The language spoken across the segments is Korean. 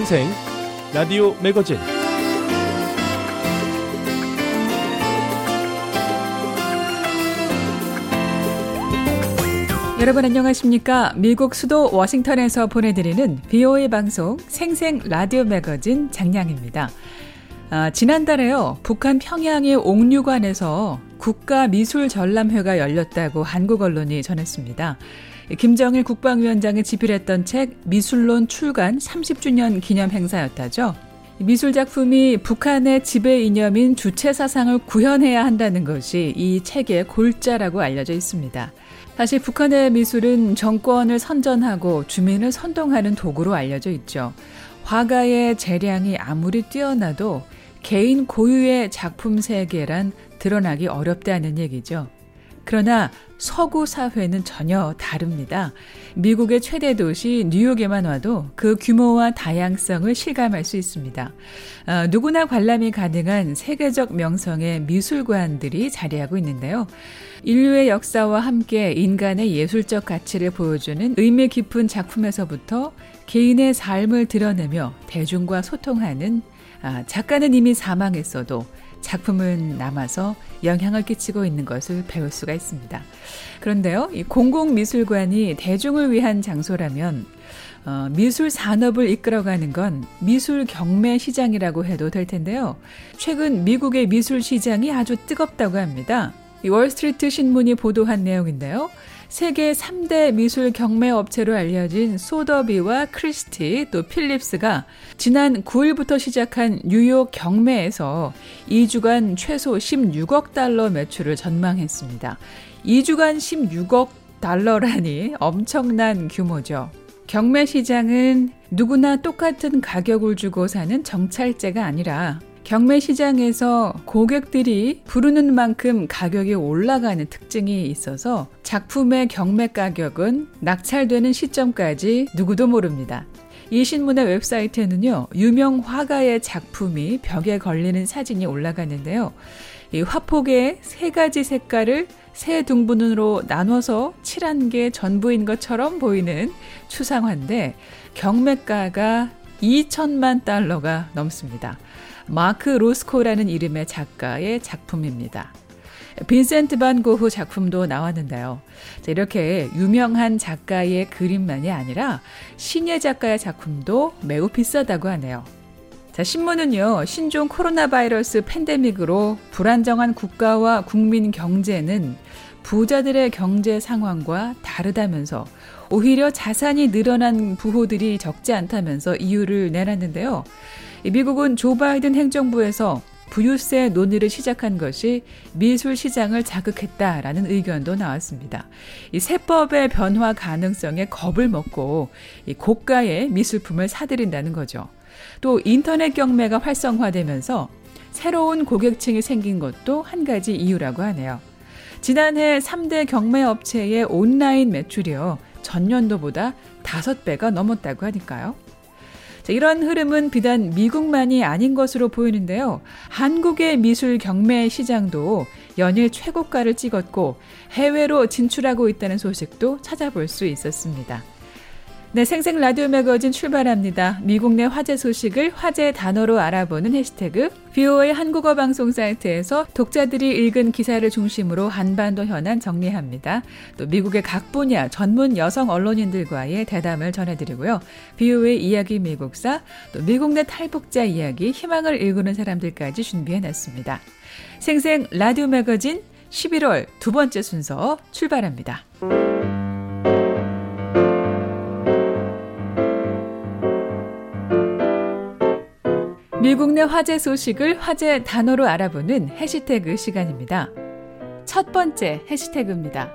생생 라디오 매거진. 여러분 안녕하십니까? 미국 수도 워싱턴에서 보내드리는 VOA 방송 생생 라디오 매거진 장량입니다. 지난달에요, 북한 평양의 옥류관에서 국가미술전람회가 열렸다고 한국 언론이 전했습니다. 김정일 국방위원장이 집필했던 책 미술론 출간 30주년 기념 행사였다죠. 미술 작품이 북한의 지배 이념인 주체 사상을 구현해야 한다는 것이 이 책의 골자라고 알려져 있습니다. 사실 북한의 미술은 정권을 선전하고 주민을 선동하는 도구로 알려져 있죠. 화가의 재량이 아무리 뛰어나도 개인 고유의 작품 세계란 드러나기 어렵다는 얘기죠. 그러나 서구 사회는 전혀 다릅니다. 미국의 최대 도시 뉴욕에만 와도 그 규모와 다양성을 실감할 수 있습니다. 누구나 관람이 가능한 세계적 명성의 미술관들이 자리하고 있는데요. 인류의 역사와 함께 인간의 예술적 가치를 보여주는 의미 깊은 작품에서부터 개인의 삶을 드러내며 대중과 소통하는 작가는 이미 사망했어도 작품은 남아서 영향을 끼치고 있는 것을 배울 수가 있습니다. 그런데요, 이 공공미술관이 대중을 위한 장소라면 미술 산업을 이끌어가는 건 미술 경매 시장이라고 해도 될 텐데요. 최근 미국의 미술 시장이 아주 뜨겁다고 합니다. 이 월스트리트 신문이 보도한 내용인데요. 세계 3대 미술 경매 업체로 알려진 소더비와 크리스티 또 필립스가 지난 9일부터 시작한 뉴욕 경매에서 2주간 최소 16억 달러 매출을 전망했습니다. 2주간 16억 달러라니 엄청난 규모죠. 경매 시장은 누구나 똑같은 가격을 주고 사는 정찰제가 아니라 경매 시장에서 고객들이 부르는 만큼 가격이 올라가는 특징이 있어서 작품의 경매 가격은 낙찰되는 시점까지 누구도 모릅니다. 이 신문의 웹사이트에는요, 유명 화가의 작품이 벽에 걸리는 사진이 올라가는데요. 이 화폭의 3가지 색깔을 세 등분으로 나눠서 칠한 게 전부인 것처럼 보이는 추상화인데 경매가가 2천만 달러가 넘습니다. 마크 로스코라는 이름의 작가의 작품입니다. 빈센트 반 고흐 작품도 나왔는데요. 자, 이렇게 유명한 작가의 그림만이 아니라 신예 작가의 작품도 매우 비싸다고 하네요. 자, 신문은요, 신종 코로나 바이러스 팬데믹으로 불안정한 국가와 국민 경제는 부자들의 경제 상황과 다르다면서 오히려 자산이 늘어난 부호들이 적지 않다면서 이유를 내놨는데요. 미국은 조 바이든 행정부에서 부유세 논의를 시작한 것이 미술 시장을 자극했다라는 의견도 나왔습니다. 이 세법의 변화 가능성에 겁을 먹고 이 고가의 미술품을 사들인다는 거죠. 또 인터넷 경매가 활성화되면서 새로운 고객층이 생긴 것도 한 가지 이유라고 하네요. 지난해 3대 경매 업체의 온라인 매출이요, 전년도보다 5배가 넘었다고 하니까요. 자, 이런 흐름은 비단 미국만이 아닌 것으로 보이는데요. 한국의 미술 경매 시장도 연일 최고가를 찍었고 해외로 진출하고 있다는 소식도 찾아볼 수 있었습니다. 네, 생생 라디오 매거진 출발합니다. 미국 내 화제 소식을 화제 단어로 알아보는 해시태그 VOA 한국어 방송 사이트에서 독자들이 읽은 기사를 중심으로 한반도 현안 정리합니다. 또 미국의 각 분야 전문 여성 언론인들과의 대담을 전해드리고요. VOA 이야기 미국사, 또 미국 내 탈북자 이야기, 희망을 일구는 사람들까지 준비해놨습니다. 생생 라디오 매거진 11월 두 번째 순서 출발합니다. 미국 내 화제 소식을 화제 단어로 알아보는 해시태그 시간입니다. 첫 번째 해시태그입니다.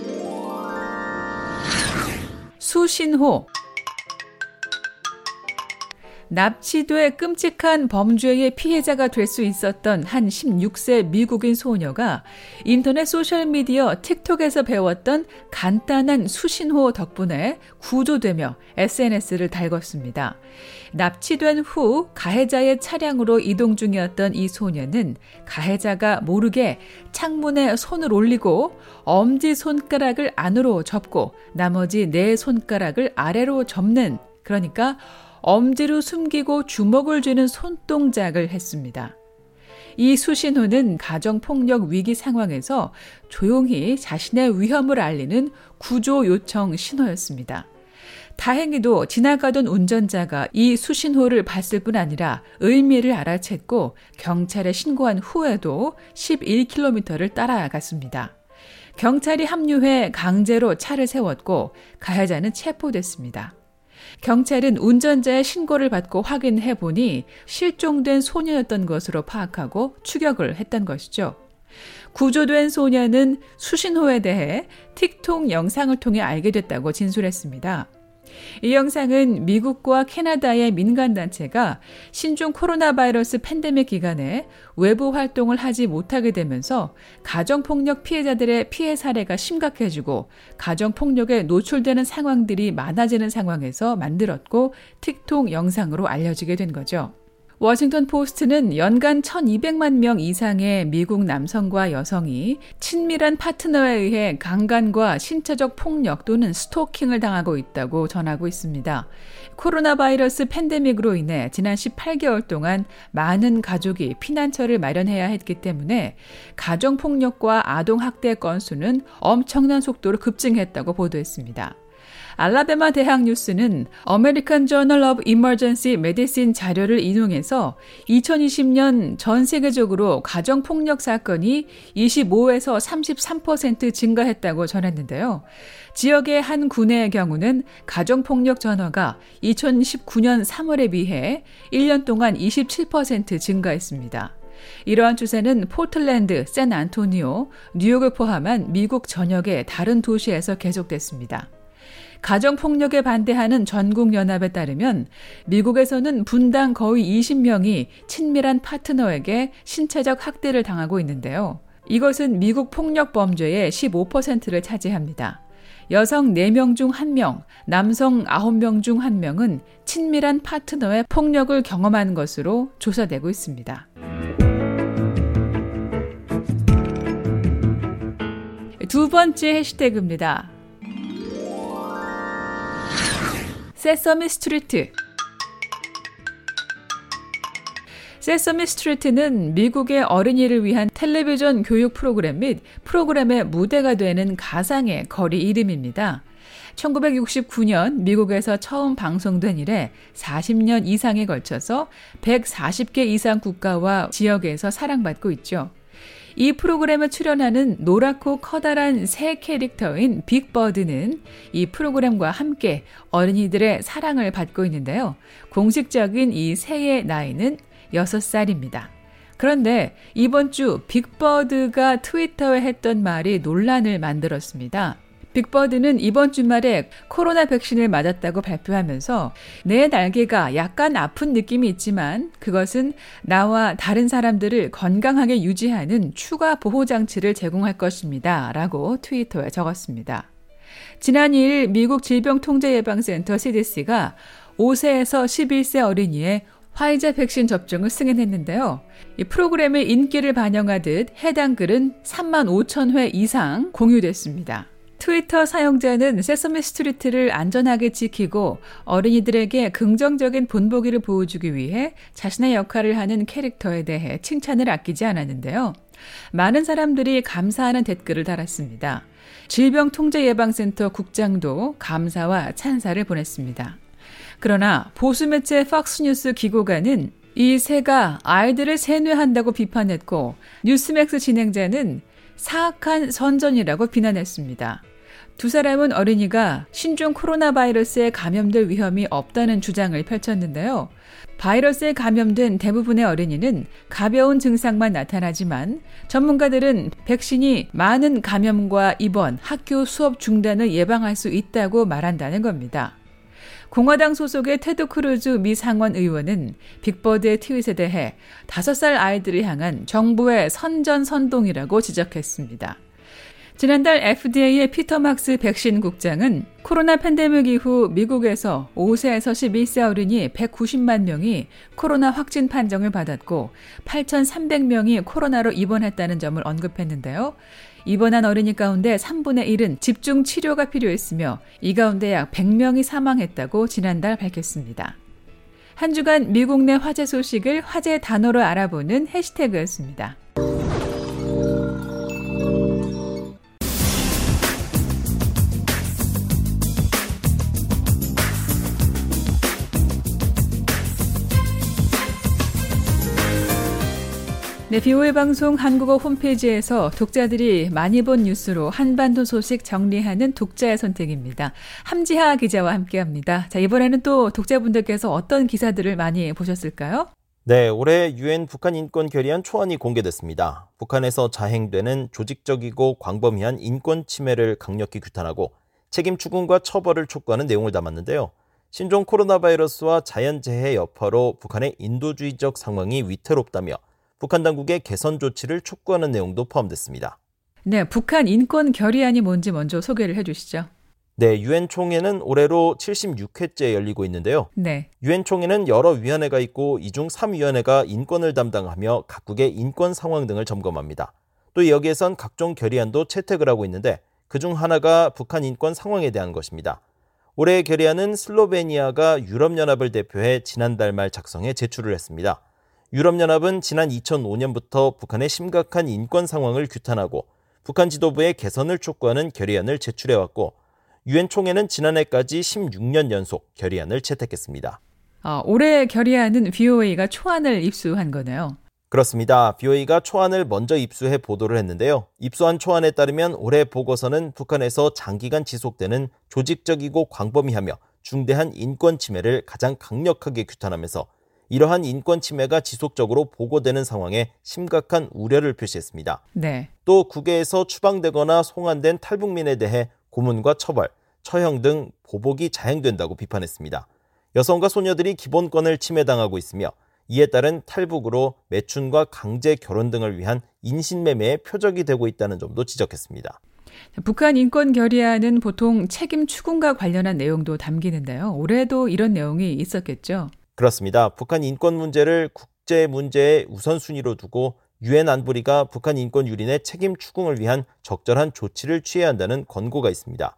수신호. 납치돼 끔찍한 범죄의 피해자가 될 수 있었던 한 16세 미국인 소녀가 인터넷 소셜미디어 틱톡에서 배웠던 간단한 수신호 덕분에 구조되며 SNS를 달궜습니다. 납치된 후 가해자의 차량으로 이동 중이었던 이 소녀는 가해자가 모르게 창문에 손을 올리고 엄지손가락을 안으로 접고 나머지 네 손가락을 아래로 접는, 그러니까 엄지로 숨기고 주먹을 쥐는 손동작을 했습니다. 이 수신호는 가정폭력 위기 상황에서 조용히 자신의 위험을 알리는 구조 요청 신호였습니다. 다행히도 지나가던 운전자가 이 수신호를 봤을 뿐 아니라 의미를 알아챘고 경찰에 신고한 후에도 11km를 따라갔습니다. 경찰이 합류해 강제로 차를 세웠고 가해자는 체포됐습니다. 경찰은 운전자의 신고를 받고 확인해 보니 실종된 소녀였던 것으로 파악하고 추격을 했던 것이죠. 구조된 소녀는 수신호에 대해 틱톡 영상을 통해 알게 됐다고 진술했습니다. 이 영상은 미국과 캐나다의 민간단체가 신종 코로나 바이러스 팬데믹 기간에 외부 활동을 하지 못하게 되면서 가정폭력 피해자들의 피해 사례가 심각해지고 가정폭력에 노출되는 상황들이 많아지는 상황에서 만들었고 틱톡 영상으로 알려지게 된 거죠. 워싱턴 포스트는 연간 1200만 명 이상의 미국 남성과 여성이 친밀한 파트너에 의해 강간과 신체적 폭력 또는 스토킹을 당하고 있다고 전하고 있습니다. 코로나 바이러스 팬데믹으로 인해 지난 18개월 동안 많은 가족이 피난처를 마련해야 했기 때문에 가정폭력과 아동학대 건수는 엄청난 속도로 급증했다고 보도했습니다. 알라바마 대학 뉴스는 American Journal of Emergency Medicine 자료를 인용해서 2020년 전 세계적으로 가정폭력 사건이 25에서 33% 증가했다고 전했는데요. 지역의 한 구내의 경우는 가정폭력 전화가 2019년 3월에 비해 1년 동안 27% 증가했습니다. 이러한 추세는 포틀랜드, 샌안토니오, 뉴욕을 포함한 미국 전역의 다른 도시에서 계속됐습니다. 가정폭력에 반대하는 전국연합에 따르면 미국에서는 분당 거의 20명이 친밀한 파트너에게 신체적 학대를 당하고 있는데요. 이것은 미국 폭력 범죄의 15%를 차지합니다. 여성 4명 중 1명, 남성 9명 중 1명은 친밀한 파트너의 폭력을 경험한 것으로 조사되고 있습니다. 두 번째 해시태그입니다. 세서미 스트리트. 세서미 스트리트는 미국의 어린이를 위한 텔레비전 교육 프로그램 및 프로그램의 무대가 되는 가상의 거리 이름입니다. 1969년 미국에서 처음 방송된 이래 40년 이상에 걸쳐서 140개 이상 국가와 지역에서 사랑받고 있죠. 이 프로그램에 출연하는 노랗고 커다란 새 캐릭터인 빅버드는 이 프로그램과 함께 어린이들의 사랑을 받고 있는데요. 공식적인 이 새의 나이는 6살입니다. 그런데 이번 주 빅버드가 트위터에 했던 말이 논란을 만들었습니다. 빅버드는 이번 주말에 코로나 백신을 맞았다고 발표하면서 내 날개가 약간 아픈 느낌이 있지만 그것은 나와 다른 사람들을 건강하게 유지하는 추가 보호장치를 제공할 것입니다. 라고 트위터에 적었습니다. 지난 2일 미국 질병통제예방센터 CDC가 5세에서 11세 어린이의 화이자 백신 접종을 승인했는데요. 이 프로그램의 인기를 반영하듯 해당 글은 3만 5천 회 이상 공유됐습니다. 트위터 사용자는 세서미 스트리트를 안전하게 지키고 어린이들에게 긍정적인 본보기를 보여주기 위해 자신의 역할을 하는 캐릭터에 대해 칭찬을 아끼지 않았는데요. 많은 사람들이 감사하는 댓글을 달았습니다. 질병통제예방센터 국장도 감사와 찬사를 보냈습니다. 그러나 보수 매체 팍스뉴스 기고가는 이 새가 아이들을 세뇌한다고 비판했고 뉴스맥스 진행자는 사악한 선전이라고 비난했습니다. 두 사람은 어린이가 신종 코로나 바이러스에 감염될 위험이 없다는 주장을 펼쳤는데요. 바이러스에 감염된 대부분의 어린이는 가벼운 증상만 나타나지만 전문가들은 백신이 많은 감염과 입원, 학교 수업 중단을 예방할 수 있다고 말한다는 겁니다. 공화당 소속의 테드 크루즈 미 상원 의원은 빅버드의 트윗에 대해 5살 아이들을 향한 정부의 선전선동이라고 지적했습니다. 지난달 FDA의 피터 막스 백신 국장은 코로나 팬데믹 이후 미국에서 5세에서 11세 어린이 190만 명이 코로나 확진 판정을 받았고 8,300명이 코로나로 입원했다는 점을 언급했는데요. 입원한 어린이 가운데 3분의 1은 집중 치료가 필요했으며 이 가운데 약 100명이 사망했다고 지난달 밝혔습니다. 한 주간 미국 내 화제 소식을 화제 단어로 알아보는 해시태그였습니다. 네, BOA 방송 한국어 홈페이지에서 독자들이 많이 본 뉴스로 한반도 소식 정리하는 독자의 선택입니다. 함지하 기자와 함께합니다. 자, 이번에는 또 독자분들께서 어떤 기사들을 많이 보셨을까요? 네, 올해 유엔 북한 인권 결의안 초안이 공개됐습니다. 북한에서 자행되는 조직적이고 광범위한 인권 침해를 강력히 규탄하고 책임 추궁과 처벌을 촉구하는 내용을 담았는데요. 신종 코로나 바이러스와 자연재해 여파로 북한의 인도주의적 상황이 위태롭다며 북한 당국의 개선 조치를 촉구하는 내용도 포함됐습니다. 네, 북한 인권 결의안이 뭔지 먼저 소개를 해주시죠. 네, 유엔 총회는 올해로 76회째 열리고 있는데요. 네. 유엔 총회는 여러 위원회가 있고 이 중 3위원회가 인권을 담당하며 각국의 인권 상황 등을 점검합니다. 또 여기에선 각종 결의안도 채택을 하고 있는데 그중 하나가 북한 인권 상황에 대한 것입니다. 올해의 결의안은 슬로베니아가 유럽연합을 대표해 지난달 말 작성해 제출을 했습니다. 유럽연합은 지난 2005년부터 북한의 심각한 인권 상황을 규탄하고 북한 지도부의 개선을 촉구하는 결의안을 제출해왔고 유엔 총회는 지난해까지 16년 연속 결의안을 채택했습니다. 올해 결의안은 BOA가 초안을 입수한 거네요. 그렇습니다. BOA가 초안을 먼저 입수해 보도를 했는데요. 입수한 초안에 따르면 올해 보고서는 북한에서 장기간 지속되는 조직적이고 광범위하며 중대한 인권 침해를 가장 강력하게 규탄하면서 이러한 인권 침해가 지속적으로 보고되는 상황에 심각한 우려를 표시했습니다. 네. 또 국외에서 추방되거나 송환된 탈북민에 대해 고문과 처벌, 처형 등 보복이 자행된다고 비판했습니다. 여성과 소녀들이 기본권을 침해당하고 있으며 이에 따른 탈북으로 매춘과 강제 결혼 등을 위한 인신매매의 표적이 되고 있다는 점도 지적했습니다. 북한 인권 결의안은 보통 책임 추궁과 관련한 내용도 담기는데요. 올해도 이런 내용이 있었겠죠? 그렇습니다. 북한 인권 문제를 국제 문제의 우선순위로 두고 유엔 안보리가 북한 인권 유린의 책임 추궁을 위한 적절한 조치를 취해야 한다는 권고가 있습니다.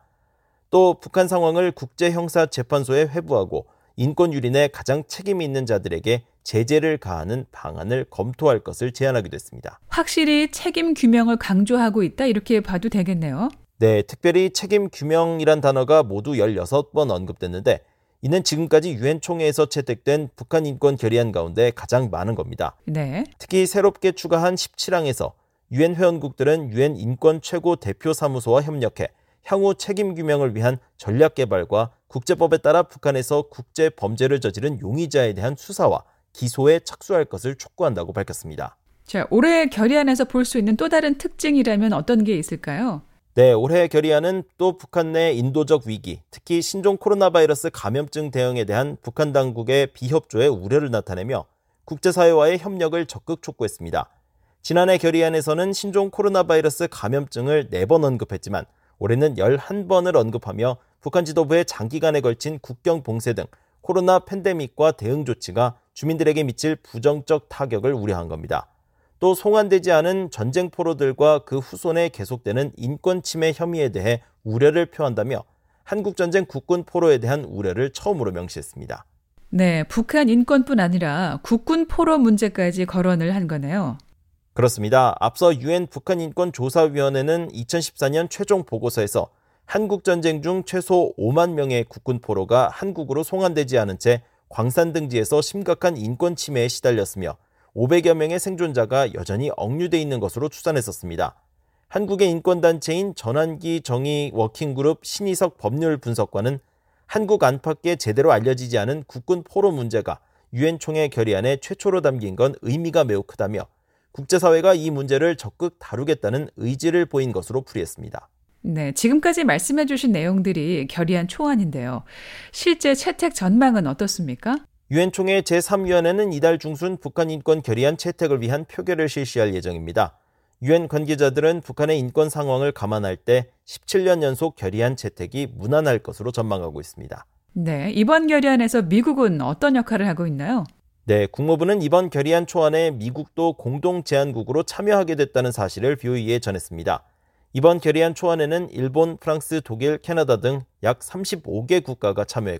또 북한 상황을 국제형사재판소에 회부하고 인권 유린에 가장 책임이 있는 자들에게 제재를 가하는 방안을 검토할 것을 제안하기도 했습니다. 확실히 책임 규명을 강조하고 있다 이렇게 봐도 되겠네요. 네, 특별히 책임 규명이란 단어가 모두 16번 언급됐는데 이는 지금까지 유엔 총회에서 채택된 북한 인권 결의안 가운데 가장 많은 겁니다. 네. 특히 새롭게 추가한 17항에서 유엔 회원국들은 유엔 인권 최고 대표 사무소와 협력해 향후 책임 규명을 위한 전략 개발과 국제법에 따라 북한에서 국제 범죄를 저지른 용의자에 대한 수사와 기소에 착수할 것을 촉구한다고 밝혔습니다. 자, 올해 결의안에서 볼 수 있는 또 다른 특징이라면 어떤 게 있을까요? 네, 올해 결의안은 또 북한 내 인도적 위기, 특히 신종 코로나 바이러스 감염증 대응에 대한 북한 당국의 비협조에 우려를 나타내며 국제사회와의 협력을 적극 촉구했습니다. 지난해 결의안에서는 신종 코로나 바이러스 감염증을 4번 언급했지만 올해는 11번을 언급하며 북한 지도부의 장기간에 걸친 국경 봉쇄 등 코로나 팬데믹과 대응 조치가 주민들에게 미칠 부정적 타격을 우려한 겁니다. 또 송환되지 않은 전쟁 포로들과 그 후손에 계속되는 인권 침해 혐의에 대해 우려를 표한다며 한국전쟁 국군 포로에 대한 우려를 처음으로 명시했습니다. 네, 북한 인권뿐 아니라 국군 포로 문제까지 거론을 한 거네요. 그렇습니다. 앞서 유엔 북한인권조사위원회는 2014년 최종 보고서에서 한국전쟁 중 최소 5만 명의 국군 포로가 한국으로 송환되지 않은 채 광산 등지에서 심각한 인권 침해에 시달렸으며 500여 명의 생존자가 여전히 억류돼 있는 것으로 추산했었습니다. 한국의 인권단체인 전환기 정의 워킹그룹 신희석 법률분석관은 한국 안팎에 제대로 알려지지 않은 국군 포로 문제가 유엔 총회 결의안에 최초로 담긴 건 의미가 매우 크다며 국제사회가 이 문제를 적극 다루겠다는 의지를 보인 것으로 풀이했습니다. 네, 지금까지 말씀해 주신 내용들이 결의안 초안인데요. 실제 채택 전망은 어떻습니까? 유엔 총회 제3위원회는 이달 중순 북한 인권 결의안 채택을 위한 표결을 실시할 예정입니다. 유엔 관계자들은 북한의 인권 상황을 감안할 때 17년 연속 결의안 채택이 무난할 것으로 전망하고 있습니다. 네, 이번 결의안에서 미국은 어떤 역할을 하고 있나요? 네, 국무부는 이번 결의안 초안에 미국도 공동 제안국으로 참여하게 됐다는 사실을 BOE에 전했습니다. 이번 결의안 초안에는 일본, 프랑스, 독일, 캐나다 등 약 35개 국가가 참여했고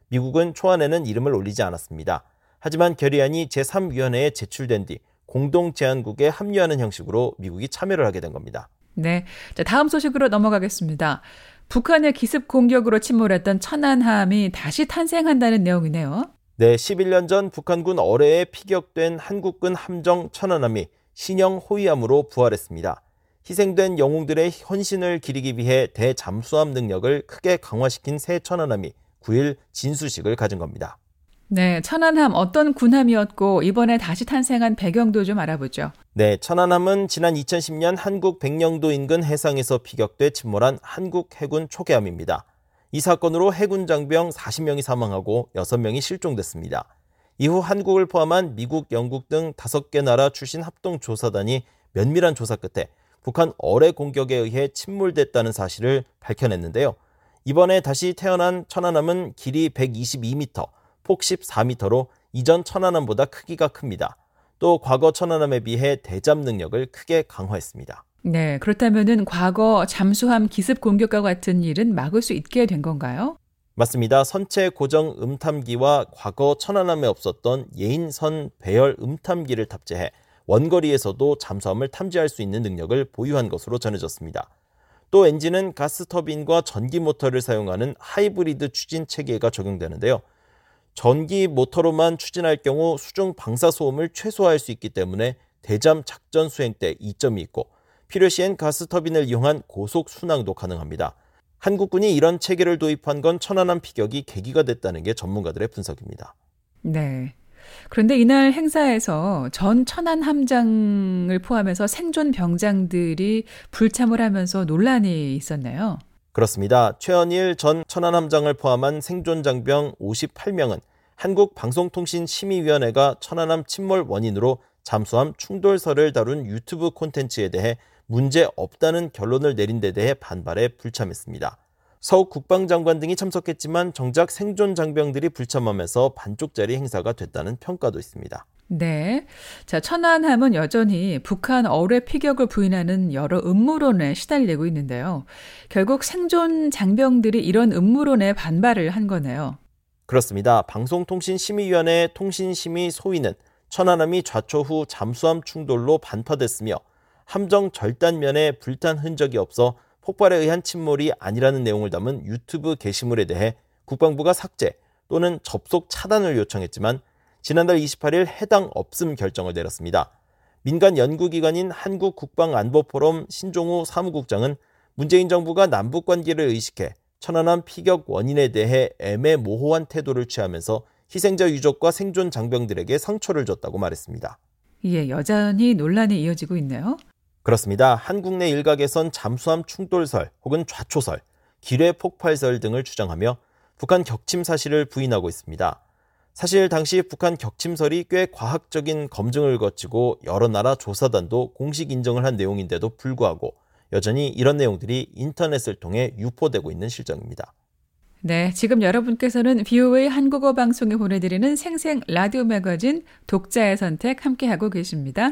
미국은 초안에는 이름을 올리지 않았습니다. 하지만 결의안이 제3위원회에 제출된 뒤 공동 제안국에 합류하는 형식으로 미국이 참여를 하게 된 겁니다. 네, 자, 다음 소식으로 넘어가겠습니다. 북한의 기습 공격으로 침몰했던 천안함이 다시 탄생한다는 내용이네요. 네, 11년 전 북한군 어뢰에 피격된 한국군 함정 천안함이 신형 호위함으로 부활했습니다. 희생된 영웅들의 헌신을 기리기 위해 대잠수함 능력을 크게 강화시킨 새 천안함이 9일 진수식을 가진 겁니다. 네, 천안함 어떤 군함이었고 이번에 다시 탄생한 배경도 좀 알아보죠. 네, 천안함은 지난 2010년 한국 백령도 인근 해상에서 피격돼 침몰한 한국 해군 초계함입니다. 이 사건으로 해군 장병 40명이 사망하고 6명이 실종됐습니다. 이후 한국을 포함한 미국, 영국 등 5개 나라 출신 합동조사단이 면밀한 조사 끝에 북한 어뢰 공격에 의해 침몰됐다는 사실을 밝혀냈는데요. 이번에 다시 태어난 천안함은 길이 122m, 폭 14m로 이전 천안함보다 크기가 큽니다. 또 과거 천안함에 비해 대잠 능력을 크게 강화했습니다. 네, 그렇다면은 과거 잠수함 기습 공격과 같은 일은 막을 수 있게 된 건가요? 맞습니다. 선체 고정 음탐기와 과거 천안함에 없었던 예인선 배열 음탐기를 탑재해 원거리에서도 잠수함을 탐지할 수 있는 능력을 보유한 것으로 전해졌습니다. 또 엔진은 가스터빈과 전기 모터를 사용하는 하이브리드 추진 체계가 적용되는데요. 전기 모터로만 추진할 경우 수중 방사 소음을 최소화할 수 있기 때문에 대잠 작전 수행 때 이점이 있고 필요시엔 가스터빈을 이용한 고속 순항도 가능합니다. 한국군이 이런 체계를 도입한 건 천안함 피격이 계기가 됐다는 게 전문가들의 분석입니다. 네. 그런데 이날 행사에서 전 천안함장을 포함해서 생존 병장들이 불참을 하면서 논란이 있었네요. 그렇습니다. 최원일 전 천안함장을 포함한 생존 장병 58명은 한국방송통신심의위원회가 천안함 침몰 원인으로 잠수함 충돌설을 다룬 유튜브 콘텐츠에 대해 문제 없다는 결론을 내린 데 대해 반발에 불참했습니다. 서욱 국방장관 등이 참석했지만 정작 생존 장병들이 불참하면서 반쪽짜리 행사가 됐다는 평가도 있습니다. 네. 자, 천안함은 여전히 북한 어뢰 피격을 부인하는 여러 음모론에 시달리고 있는데요. 결국 생존 장병들이 이런 음모론에 반발을 한 거네요. 그렇습니다. 방송통신심의위원회 통신심의 소위는 천안함이 좌초 후 잠수함 충돌로 반파됐으며 함정 절단면에 불탄 흔적이 없어 폭발에 의한 침몰이 아니라는 내용을 담은 유튜브 게시물에 대해 국방부가 삭제 또는 접속 차단을 요청했지만 지난달 28일 해당 없음 결정을 내렸습니다. 민간 연구기관인 한국국방안보포럼 신종우 사무국장은 문재인 정부가 남북관계를 의식해 천안함 피격 원인에 대해 애매모호한 태도를 취하면서 희생자 유족과 생존 장병들에게 상처를 줬다고 말했습니다. 예, 여전히 논란이 이어지고 있네요. 그렇습니다. 한국 내 일각에선 잠수함 충돌설 혹은 좌초설, 기뢰 폭발설 등을 주장하며 북한 격침 사실을 부인하고 있습니다. 사실 당시 북한 격침설이 꽤 과학적인 검증을 거치고 여러 나라 조사단도 공식 인정을 한 내용인데도 불구하고 여전히 이런 내용들이 인터넷을 통해 유포되고 있는 실정입니다. 네, 지금 여러분께서는 VOA 한국어 방송에 보내드리는 생생 라디오 매거진 독자의 선택 함께하고 계십니다.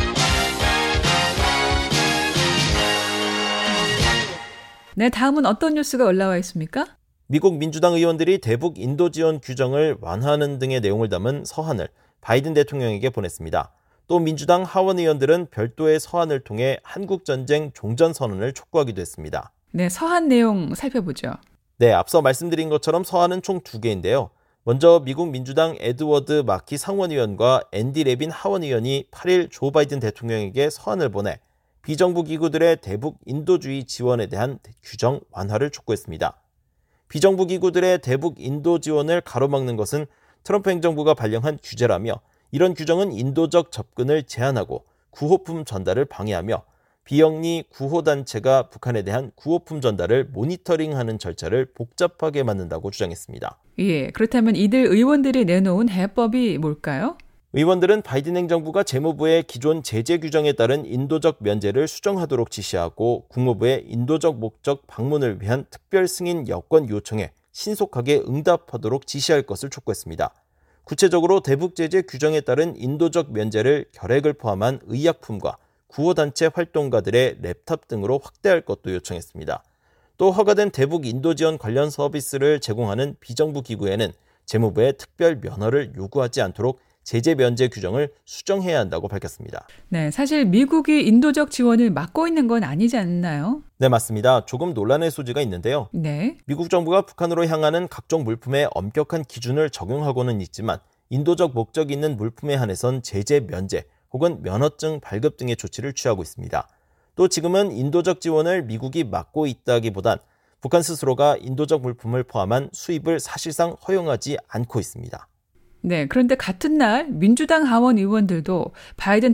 네, 다음은 어떤 뉴스가 올라와 있습니까? 미국 민주당 의원들이 대북 인도 지원 규정을 완화하는 등의 내용을 담은 서한을 바이든 대통령에게 보냈습니다. 또 민주당 하원 의원들은 별도의 서한을 통해 한국전쟁 종전선언을 촉구하기도 했습니다. 네, 서한 내용 살펴보죠. 네, 앞서 말씀드린 것처럼 서한은 총 2개인데요. 먼저 미국 민주당 에드워드 마키 상원의원과 앤디 레빈 하원 의원이 8일 조 바이든 대통령에게 서한을 보내 비정부 기구들의 대북 인도주의 지원에 대한 규정 완화를 촉구했습니다. 비정부 기구들의 대북 인도 지원을 가로막는 것은 트럼프 행정부가 발령한 규제라며 이런 규정은 인도적 접근을 제한하고 구호품 전달을 방해하며 비영리 구호단체가 북한에 대한 구호품 전달을 모니터링하는 절차를 복잡하게 만든다고 주장했습니다. 예, 그렇다면 이들 의원들이 내놓은 해법이 뭘까요? 의원들은 바이든 행정부가 재무부의 기존 제재 규정에 따른 인도적 면제를 수정하도록 지시하고 국무부의 인도적 목적 방문을 위한 특별 승인 여권 요청에 신속하게 응답하도록 지시할 것을 촉구했습니다. 구체적으로 대북 제재 규정에 따른 인도적 면제를 결핵을 포함한 의약품과 구호단체 활동가들의 랩탑 등으로 확대할 것도 요청했습니다. 또 허가된 대북 인도 지원 관련 서비스를 제공하는 비정부 기구에는 재무부의 특별 면허를 요구하지 않도록 제재 면제 규정을 수정해야 한다고 밝혔습니다. 네, 사실 미국이 인도적 지원을 막고 있는 건 아니지 않나요? 네, 맞습니다. 조금 논란의 소지가 있는데요. 네. 미국 정부가 북한으로 향하는 각종 물품에 엄격한 기준을 적용하고는 있지만 인도적 목적이 있는 물품에 한해선 제재 면제 혹은 면허증 발급 등의 조치를 취하고 있습니다. 또 지금은 인도적 지원을 미국이 막고 있다기보단 북한 스스로가 인도적 물품을 포함한 수입을 사실상 허용하지 않고 있습니다. 네, 그런데 같은 날 민주당 하원 의원들도 바이든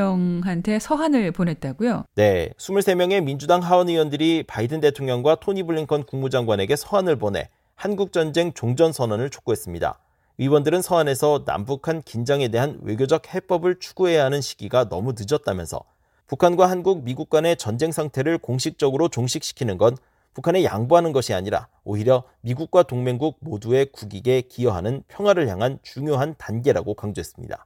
대통령한테 서한을 보냈다고요? 네, 23명의 민주당 하원 의원들이 바이든 대통령과 토니 블링컨 국무장관에게 서한을 보내 한국전쟁 종전선언을 촉구했습니다. 의원들은 서한에서 남북한 긴장에 대한 외교적 해법을 추구해야 하는 시기가 너무 늦었다면서 북한과 한국, 미국 간의 전쟁 상태를 공식적으로 종식시키는 건 북한에 양보하는 것이 아니라 오히려 미국과 동맹국 모두의 국익에 기여하는 평화를 향한 중요한 단계라고 강조했습니다.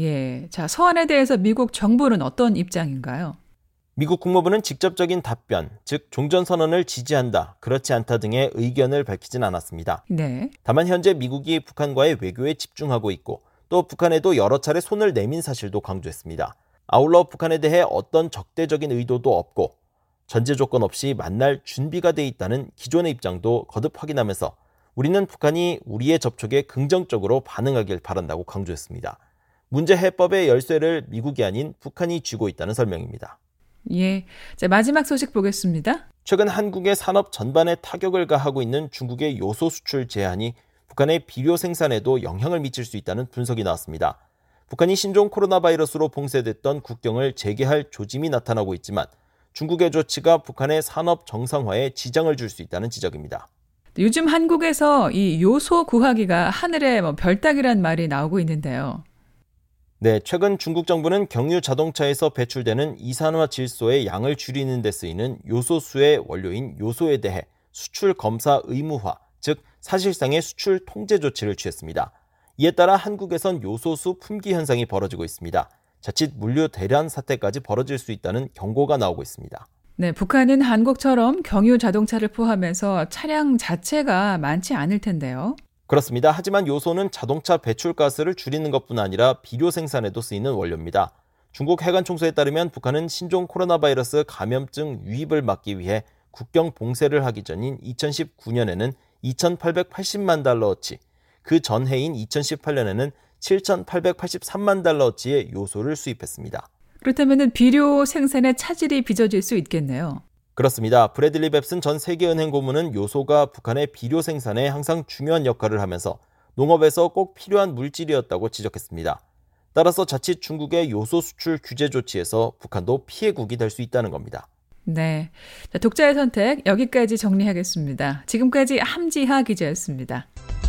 예, 자, 서한에 대해서 미국 정부는 어떤 입장인가요? 미국 국무부는 직접적인 답변, 즉 종전선언을 지지한다, 그렇지 않다 등의 의견을 밝히진 않았습니다. 네. 다만 현재 미국이 북한과의 외교에 집중하고 있고 또 북한에도 여러 차례 손을 내민 사실도 강조했습니다. 아울러 북한에 대해 어떤 적대적인 의도도 없고 전제 조건 없이 만날 준비가 돼 있다는 기존의 입장도 거듭 확인하면서 우리는 북한이 우리의 접촉에 긍정적으로 반응하길 바란다고 강조했습니다. 문제 해법의 열쇠를 미국이 아닌 북한이 쥐고 있다는 설명입니다. 예, 자, 마지막 소식 보겠습니다. 최근 한국의 산업 전반에 타격을 가하고 있는 중국의 요소 수출 제한이 북한의 비료 생산에도 영향을 미칠 수 있다는 분석이 나왔습니다. 북한이 신종 코로나 바이러스로 봉쇄됐던 국경을 재개할 조짐이 나타나고 있지만 중국의 조치가 북한의 산업 정상화에 지장을 줄 수 있다는 지적입니다. 요즘 한국에서 이 요소 구하기가 하늘의 별따기란 말이 나오고 있는데요. 네, 최근 중국 정부는 경유 자동차에서 배출되는 이산화질소의 양을 줄이는 데 쓰이는 요소수의 원료인 요소에 대해 수출 검사 의무화, 즉 사실상의 수출 통제 조치를 취했습니다. 이에 따라 한국에선 요소수 품귀 현상이 벌어지고 있습니다. 자칫 물류 대란 사태까지 벌어질 수 있다는 경고가 나오고 있습니다. 네, 북한은 한국처럼 경유 자동차를 포함해서 차량 자체가 많지 않을 텐데요. 그렇습니다. 하지만 요소는 자동차 배출가스를 줄이는 것뿐 아니라 비료 생산에도 쓰이는 원료입니다. 중국 해관총수에 따르면 북한은 신종 코로나 바이러스 감염증 유입을 막기 위해 국경 봉쇄를 하기 전인 2019년에는 2,880만 달러어치, 그 전해인 2018년에는 7,883만 달러어치의 요소를 수입했습니다. 그렇다면 비료 생산에 차질이 빚어질 수 있겠네요. 그렇습니다. 브래들리 뱁슨 전 세계은행 고문은 요소가 북한의 비료 생산에 항상 중요한 역할을 하면서 농업에서 꼭 필요한 물질이었다고 지적했습니다. 따라서 자칫 중국의 요소 수출 규제 조치에서 북한도 피해국이 될 수 있다는 겁니다. 네, 자, 독자의 선택 여기까지 정리하겠습니다. 지금까지 함지하 기자였습니다.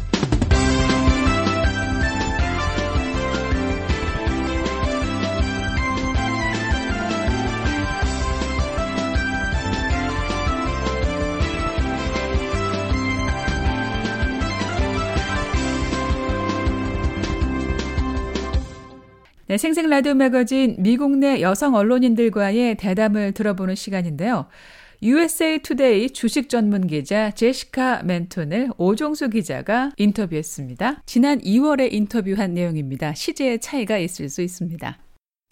네, 생생 라디오 매거진 미국 내 여성 언론인들과의 대담을 들어보는 시간인데요. USA 투데이 주식 전문 기자 제시카 멘톤을 오종수 기자가 인터뷰했습니다. 지난 2월에 인터뷰한 내용입니다. 시제의 차이가 있을 수 있습니다.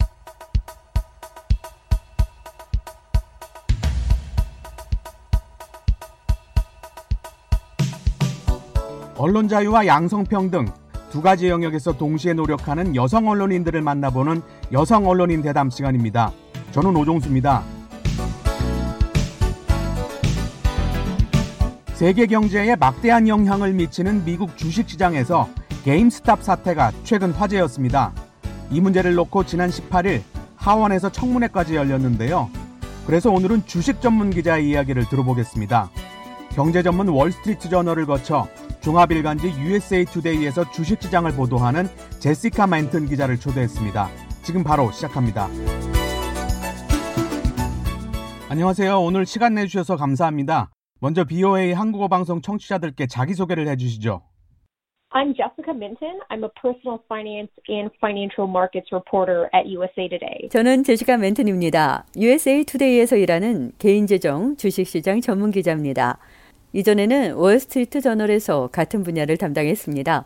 언론 자유와 양성평등 두 가지 영역에서 동시에 노력하는 여성 언론인들을 만나보는 여성 언론인 대담 시간입니다. 저는 오종수입니다. 세계 경제에 막대한 영향을 미치는 미국 주식시장에서 게임스탑 사태가 최근 화제였습니다. 이 문제를 놓고 지난 18일 하원에서 청문회까지 열렸는데요. 그래서 오늘은 주식 전문 기자의 이야기를 들어보겠습니다. 경제 전문 월스트리트 저널을 거쳐 종합일간지 USA 투데이에서 주식시장을 보도하는 제시카 멘튼 기자를 초대했습니다. 지금 바로 시작합니다. 안녕하세요. 오늘 시간 내주셔서 감사합니다. 먼저 BOA 한국어 방송 청취자들께 자기소개를 해주시죠. I'm Jessica Minton. I'm a personal finance and financial markets reporter at USA Today. 저는 제시카 멘튼입니다. USA Today에서 일하는 개인재정 주식시장 전문 기자입니다. 이전에는 월스트리트 저널에서 같은 분야를 담당했습니다.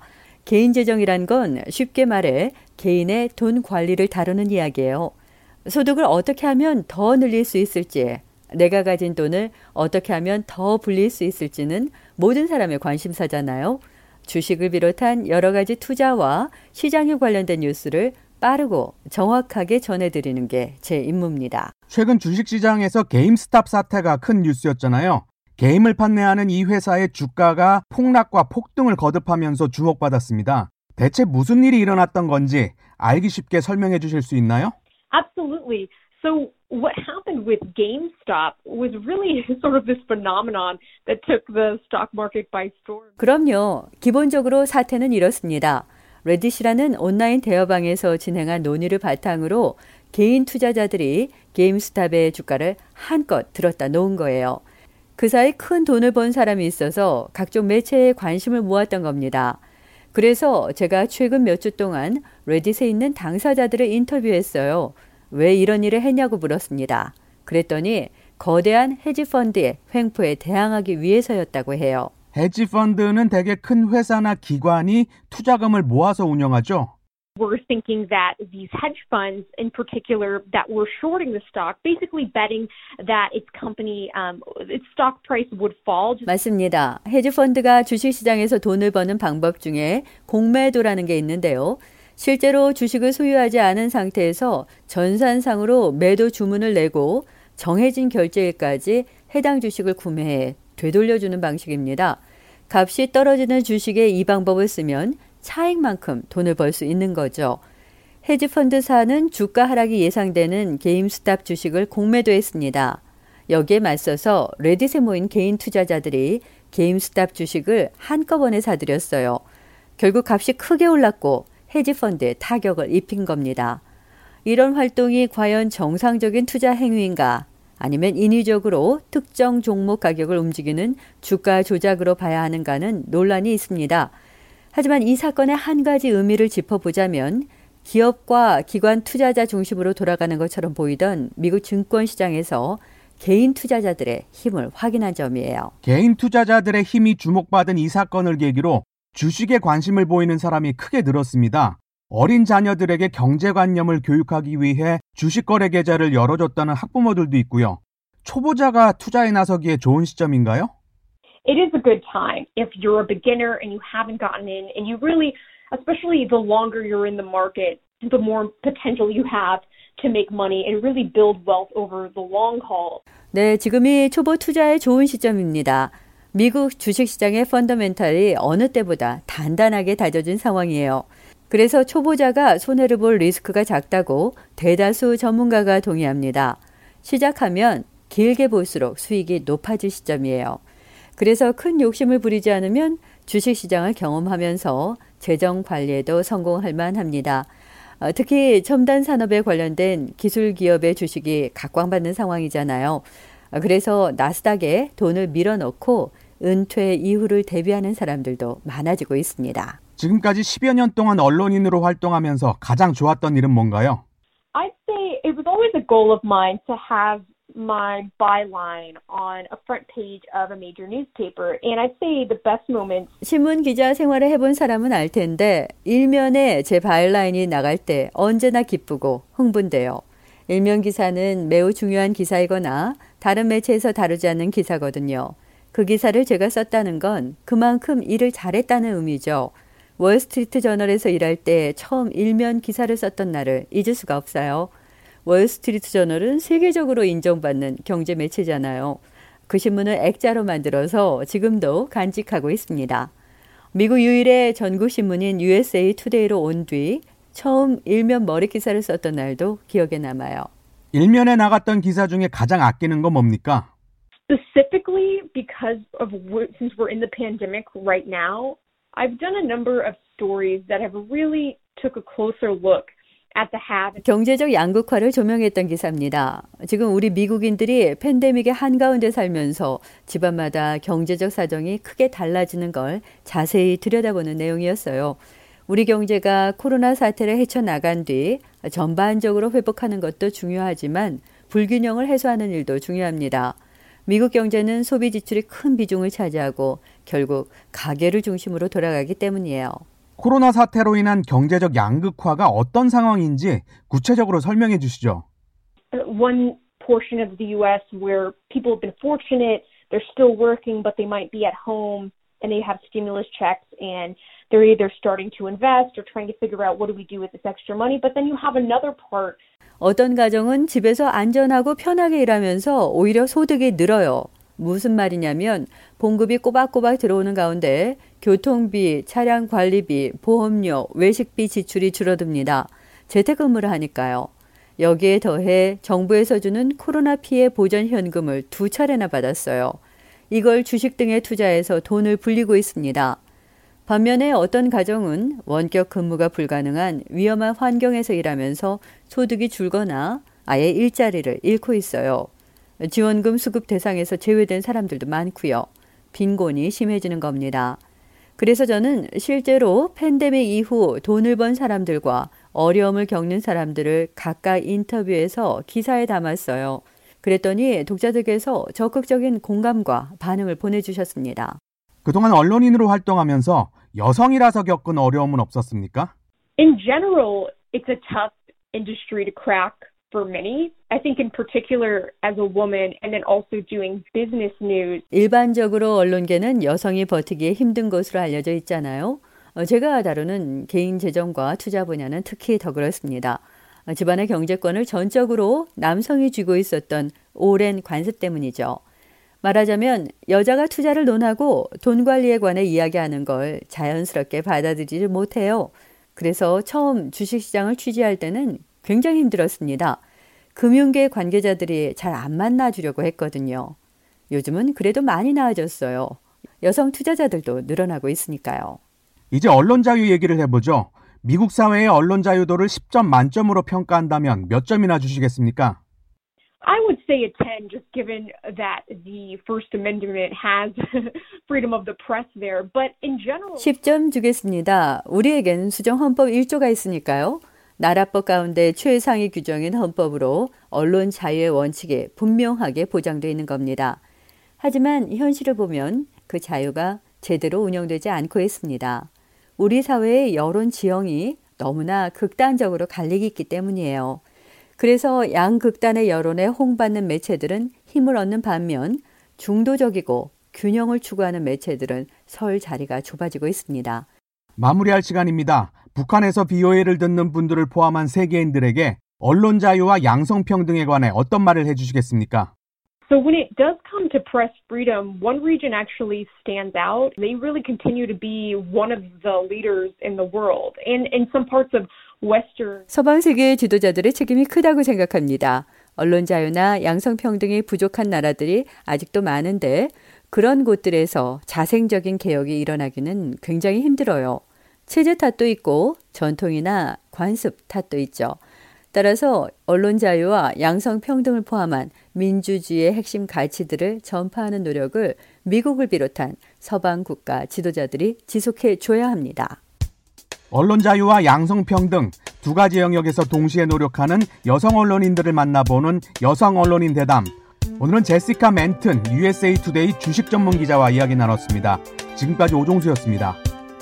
개인재정이란 건 쉽게 말해 개인의 돈 관리를 다루는 이야기예요. 소득을 어떻게 하면 더 늘릴 수 있을지, 내가 가진 돈을 어떻게 하면 더 불릴 수 있을지는 모든 사람의 관심사잖아요. 주식을 비롯한 여러 가지 투자와 시장에 관련된 뉴스를 빠르고 정확하게 전해드리는 게 제 임무입니다. 최근 주식시장에서 게임스탑 사태가 큰 뉴스였잖아요. 게임을 판매하는 이 회사의 주가가 폭락과 폭등을 거듭하면서 주목받았습니다. 대체 무슨 일이 일어났던 건지 알기 쉽게 설명해 주실 수 있나요? Absolutely. So what happened with GameStop was really sort of this phenomenon that took the stock market by storm. 그럼요. 기본적으로 사태는 이렇습니다. 레딧이라는 온라인 대여방에서 진행한 논의를 바탕으로 개인 투자자들이 게임스탑의 주가를 한껏 들었다 놓은 거예요. 그 사이 큰 돈을 번 사람이 있어서 각종 매체에 관심을 모았던 겁니다. 그래서 제가 최근 몇 주 동안 레딧에 있는 당사자들을 인터뷰했어요. 왜 이런 일을 했냐고 물었습니다. 그랬더니 거대한 헤지펀드의 횡포에 대항하기 위해서였다고 해요. 헤지펀드는 대개 큰 회사나 기관이 투자금을 모아서 운영하죠. We're thinking that these hedge funds in particular that were shorting the stock, basically betting that its company, its stock price would fall. 맞습니다. 헤지펀드가 주식시장에서 돈을 버는 방법 중에 공매도라는 게 있는데요. 실제로 주식을 소유하지 않은 상태에서 전산상으로 매도 주문을 내고 정해진 결제일까지 해당 주식을 구매해 되돌려주는 방식입니다. 값이 떨어지는 주식에 이 방법을 쓰면 차익만큼 돈을 벌 수 있는 거죠. 헤지펀드사는 주가 하락이 예상되는 게임스탑 주식을 공매도했습니다. 여기에 맞서서 레딧에 모인 개인 투자자들이 게임스탑 주식을 한꺼번에 사들였어요. 결국 값이 크게 올랐고 헤지펀드에 타격을 입힌 겁니다. 이런 활동이 과연 정상적인 투자 행위인가? 아니면 인위적으로 특정 종목 가격을 움직이는 주가 조작으로 봐야 하는가는 논란이 있습니다. 하지만 이 사건의 한 가지 의미를 짚어보자면 기업과 기관 투자자 중심으로 돌아가는 것처럼 보이던 미국 증권시장에서 개인 투자자들의 힘을 확인한 점이에요. 개인 투자자들의 힘이 주목받은 이 사건을 계기로 주식에 관심을 보이는 사람이 크게 늘었습니다. 어린 자녀들에게 경제관념을 교육하기 위해 주식거래 계좌를 열어줬다는 학부모들도 있고요. 초보자가 투자에 나서기에 좋은 시점인가요? It is a good time if you're a beginner and you haven't gotten in and you really, especially the longer you're in the market, the more potential you have to make money and really build wealth over the long haul. 네, 지금이 초보 투자에 좋은 시점입니다. 미국 주식시장의 펀더멘탈이 어느 때보다 단단하게 다져진 상황이에요. 그래서 초보자가 손해를 볼 리스크가 작다고 대다수 전문가가 동의합니다. 시작하면 길게 볼수록 수익이 높아질 시점이에요. 그래서 큰 욕심을 부리지 않으면 주식시장을 경험하면서 재정 관리에도 성공할 만합니다. 특히 첨단 산업에 관련된 기술 기업의 주식이 각광받는 상황이잖아요. 그래서 나스닥에 돈을 밀어넣고 은퇴 이후를 대비하는 사람들도 많아지고 있습니다. 지금까지 10여 년 동안 언론인으로 활동하면서 가장 좋았던 일은 뭔가요? I'd say it was always a goal of mine to have my byline on a front page of a major newspaper. And I'd say the best moments. 신문 기자 생활을 해본 사람은 알 텐데 일면에 제 바이라인이 나갈 때 언제나 기쁘고 흥분돼요. 일면 기사는 매우 중요한 기사이거나 다른 매체에서 다루지 않는 기사거든요. 그 기사를 제가 썼다는 건 그만큼 일을 잘했다는 의미죠. 월스트리트 저널에서 일할 때 처음 일면 기사를 썼던 날을 잊을 수가 없어요. 월스트리트 저널은 세계적으로 인정받는 경제 매체잖아요. 그 신문을 액자로 만들어서 지금도 간직하고 있습니다. 미국 유일의 전국 신문인 USA Today로 온 뒤 처음 일면 머리 기사를 썼던 날도 기억에 남아요. 일면에 나갔던 기사 중에 가장 아끼는 건 뭡니까? Specifically because of since we're in the pandemic right now, I've done a number of stories that have really took a closer look at the have. 경제적 양극화를 조명했던 기사입니다. 지금 우리 미국인들이 팬데믹의 한가운데 살면서 집안마다 경제적 사정이 크게 달라지는 걸 자세히 들여다보는 내용이었어요. 우리 경제가 코로나 사태를 헤쳐나간 뒤 전반적으로 회복하는 것도 중요하지만 불균형을 해소하는 일도 중요합니다. 미국 경제는 소비 지출이 큰 비중을 차지하고 결국 가계를 중심으로 돌아가기 때문이에요. 코로나 사태로 인한 경제적 양극화가 어떤 상황인지 구체적으로 설명해 주시죠. One portion of the U.S. where people have been fortunate, they're still working, but they might be at home and they have stimulus checks and they're either starting to invest or trying to figure out what do we do with this extra money. But then you have another part. 어떤 가정은 집에서 안전하고 편하게 일하면서 오히려 소득이 늘어요. 무슨 말이냐면 봉급이 꼬박꼬박 들어오는 가운데 교통비, 차량 관리비, 보험료, 외식비 지출이 줄어듭니다. 재택근무를 하니까요. 여기에 더해 정부에서 주는 코로나 피해 보전 현금을 2차례나 받았어요. 이걸 주식 등에 투자해서 돈을 불리고 있습니다. 반면에 어떤 가정은 원격 근무가 불가능한 위험한 환경에서 일하면서 소득이 줄거나 아예 일자리를 잃고 있어요. 지원금 수급 대상에서 제외된 사람들도 많고요. 빈곤이 심해지는 겁니다. 그래서 저는 실제로 팬데믹 이후 돈을 번 사람들과 어려움을 겪는 사람들을 각각 인터뷰해서 기사에 담았어요. 그랬더니 독자들께서 적극적인 공감과 반응을 보내주셨습니다. 그동안 언론인으로 활동하면서 여성이라서 겪은 어려움은 없었습니까? In general, it's a tough industry to crack for many. I think in particular as a woman and then also doing business news. 일반적으로 언론계는 여성이 버티기에 힘든 것으로 알려져 있잖아요. 제가 다루는 개인 재정과 투자 분야는 특히 더 그렇습니다. 집안의 경제권을 전적으로 남성이 쥐고 있었던 오랜 관습 때문이죠. 말하자면 여자가 투자를 논하고 돈 관리에 관해 이야기하는 걸 자연스럽게 받아들이지 못해요. 그래서 처음 주식시장을 취재할 때는 굉장히 힘들었습니다. 금융계 관계자들이 잘 안 만나주려고 했거든요. 요즘은 그래도 많이 나아졌어요. 여성 투자자들도 늘어나고 있으니까요. 이제 언론 자유 얘기를 해보죠. 미국 사회의 언론 자유도를 10점 만점으로 평가한다면 몇 점이나 주시겠습니까? I would say a 10, just given that the First Amendment has freedom of the press there. But in general, 10점 주겠습니다. 우리에겐 수정 헌법 1조가 있으니까요. 나라법 가운데 최상위 규정인 헌법으로 언론 자유의 원칙이 분명하게 보장되어 있는 겁니다. 하지만 현실을 보면 그 자유가 제대로 운영되지 않고 있습니다. 우리 사회의 여론 지형이 너무나 극단적으로 갈리기 있기 때문이에요. 그래서 양극단의 여론에 홍받는 매체들은 힘을 얻는 반면 중도적이고 균형을 추구하는 매체들은 설 자리가 좁아지고 있습니다. 마무리할 시간입니다. 북한에서 BOA를 듣는 분들을 포함한 세계인들에게 언론 자유와 양성평등에 관해 어떤 말을 해주시겠습니까? So when it does come to press freedom, one region actually stands out. They really continue to be one of the leaders in the world. And in some parts of Western 서방 세계의 지도자들의 책임이 크다고 생각합니다. 언론 자유나 양성평등이 부족한 나라들이 아직도 많은데 그런 곳들에서 자생적인 개혁이 일어나기는 굉장히 힘들어요. 체제 탓도 있고 전통이나 관습 탓도 있죠. 따라서 언론 자유와 양성평등을 포함한 민주주의의 핵심 가치들을 전파하는 노력을 미국을 비롯한 서방 국가 지도자들이 지속해 줘야 합니다. 언론 자유와 양성평등 두 가지 영역에서 동시에 노력하는 여성 언론인들을 만나보는 여성 언론인 대담. 오늘은 제시카 맨튼 USA 투데이 주식 전문 기자와 이야기 나눴습니다. 지금까지 오종수였습니다.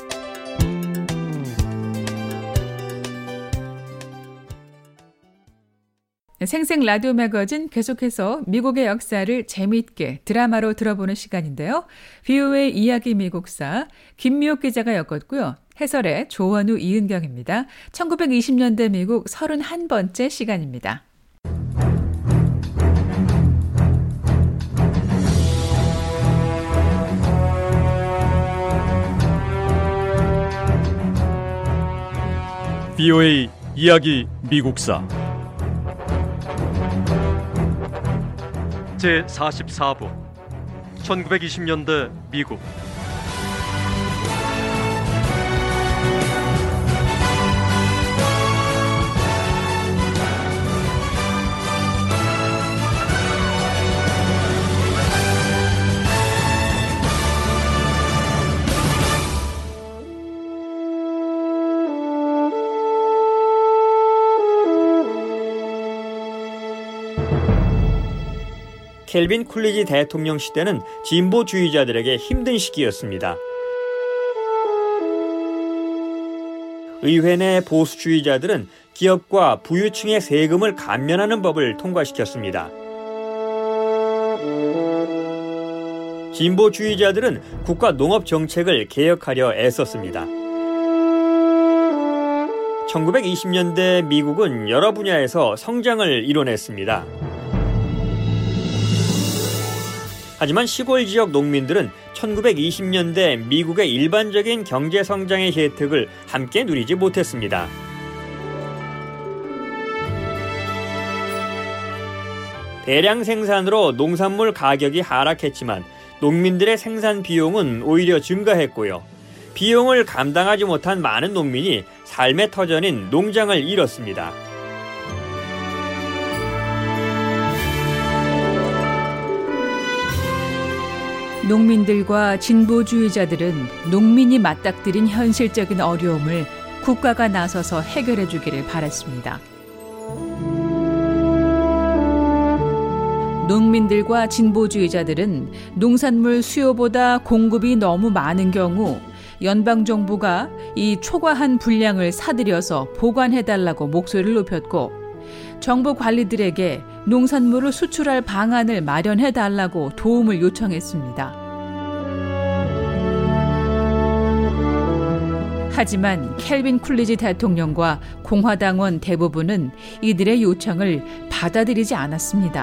생생 라디오 매거진 계속해서 미국의 역사를 재미있게 드라마로 들어보는 시간인데요. VOA 이야기 미국사 김미옥 기자가 엮었고요. 해설의 조원우 이은경입니다. 1920년대 미국 31번째 시간입니다. VOA 이야기 미국사 제44부 1920년대 미국 켈빈 쿨리지 대통령 시대는 진보주의자들에게 힘든 시기였습니다. 의회 내 보수주의자들은 기업과 부유층의 세금을 감면하는 법을 통과시켰습니다. 진보주의자들은 국가 농업 정책을 개혁하려 애썼습니다. 1920년대 미국은 여러 분야에서 성장을 이뤄냈습니다. 하지만 시골 지역 농민들은 1920년대 미국의 일반적인 경제 성장의 혜택을 함께 누리지 못했습니다. 대량 생산으로 농산물 가격이 하락했지만 농민들의 생산 비용은 오히려 증가했고요. 비용을 감당하지 못한 많은 농민이 삶의 터전인 농장을 잃었습니다. 농민들과 진보주의자들은 농민이 맞닥뜨린 현실적인 어려움을 국가가 나서서 해결해 주기를 바랐습니다. 농민들과 진보주의자들은 농산물 수요보다 공급이 너무 많은 경우 연방정부가 이 초과한 분량을 사들여서 보관해달라고 목소리를 높였고 정부 관리들에게 농산물을 수출할 방안을 마련해달라고 도움을 요청했습니다. 하지만 켈빈 쿨리지 대통령과 공화당원 대부분은 이들의 요청을 받아들이지 않았습니다.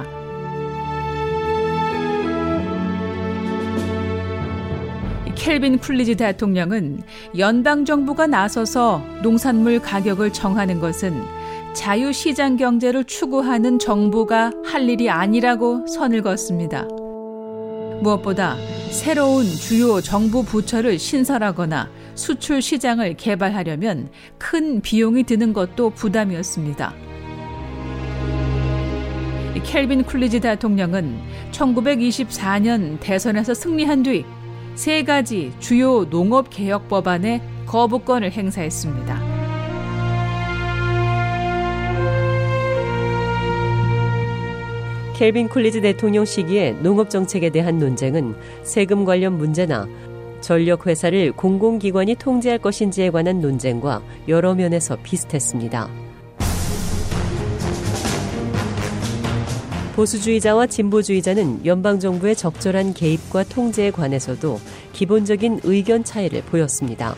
켈빈 쿨리지 대통령은 연방정부가 나서서 농산물 가격을 정하는 것은 자유시장 경제를 추구하는 정부가 할 일이 아니라고 선을 그었습니다. 무엇보다 새로운 주요 정부 부처를 신설하거나 수출 시장을 개발하려면 큰 비용이 드는 것도 부담이었습니다. 켈빈 쿨리지 대통령은 1924년 대선에서 승리한 뒤 3가지 주요 농업개혁 법안에 거부권을 행사했습니다. 켈빈 쿨리지 대통령 시기에 농업정책에 대한 논쟁은 세금 관련 문제나 전력회사를 공공기관이 통제할 것인지에 관한 논쟁과 여러 면에서 비슷했습니다. 보수주의자와 진보주의자는 연방정부의 적절한 개입과 통제에 관해서도 기본적인 의견 차이를 보였습니다.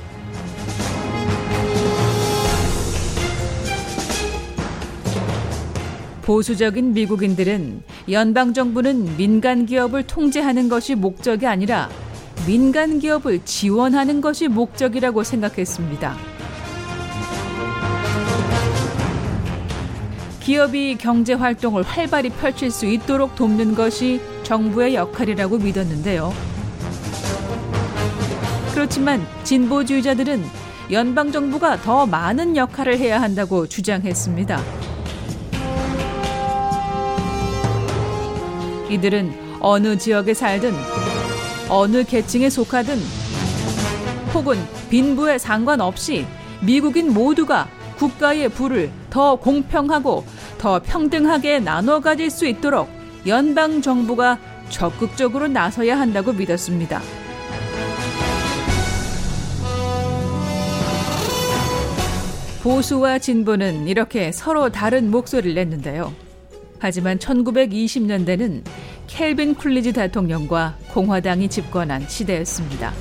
보수적인 미국인들은 연방정부는 민간기업을 통제하는 것이 목적이 아니라 민간기업을 지원하는 것이 목적이라고 생각했습니다. 기업이 경제활동을 활발히 펼칠 수 있도록 돕는 것이 정부의 역할이라고 믿었는데요. 그렇지만 진보주의자들은 연방정부가 더 많은 역할을 해야 한다고 주장했습니다. 이들은 어느 지역에 살든 어느 계층에 속하든 혹은 빈부에 상관없이 미국인 모두가 국가의 부를 더 공평하고 더 평등하게 나눠 가질 수 있도록 연방정부가 적극적으로 나서야 한다고 믿었습니다. 보수와 진보는 이렇게 서로 다른 목소리를 냈는데요. 하지만 1920년대는 켈빈 쿨리지 대통령과 공화당이 집권한 시대였습니다.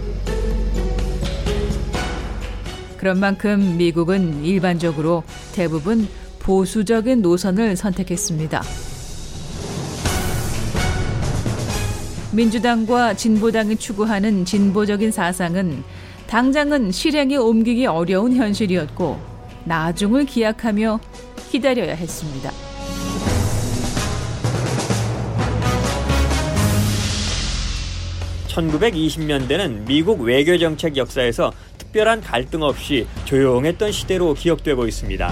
그런 만큼 미국은 일반적으로 대부분 보수적인 노선을 선택했습니다. 민주당과 진보당이 추구하는 진보적인 사상은 당장은 실행에 옮기기 어려운 현실이었고 나중을 기약하며 기다려야 했습니다. (1920년대는) 미국 외교정책 역사에서 특별한 갈등 없이 조용했던 시대로 기억되고 있습니다.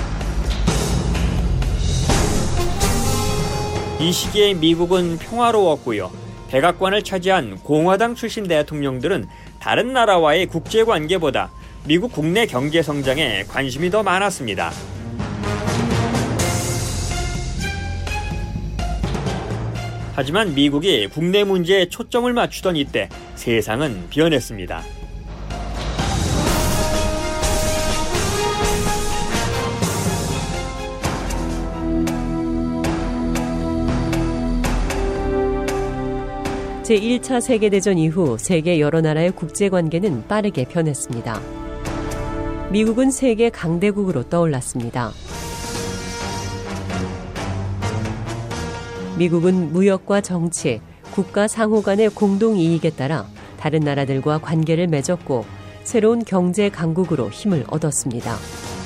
이 시기에 미국은 평화로웠고요. 백악관을 차지한 공화당 출신 대통령들은 다른 나라와의 국제관계보다 미국 국내 경제 성장에 관심이 더 많았습니다. 하지만 미국이 국내 문제에 초점을 맞추던 이때 세상은 변했습니다. 제1차 세계대전 이후 세계 여러 나라의 국제관계는 빠르게 변했습니다. 미국은 세계 강대국으로 떠올랐습니다. 미국은 무역과 정치, 국가 상호 간의 공동 이익에 따라 다른 나라들과 관계를 맺었고 새로운 경제 강국으로 힘을 얻었습니다.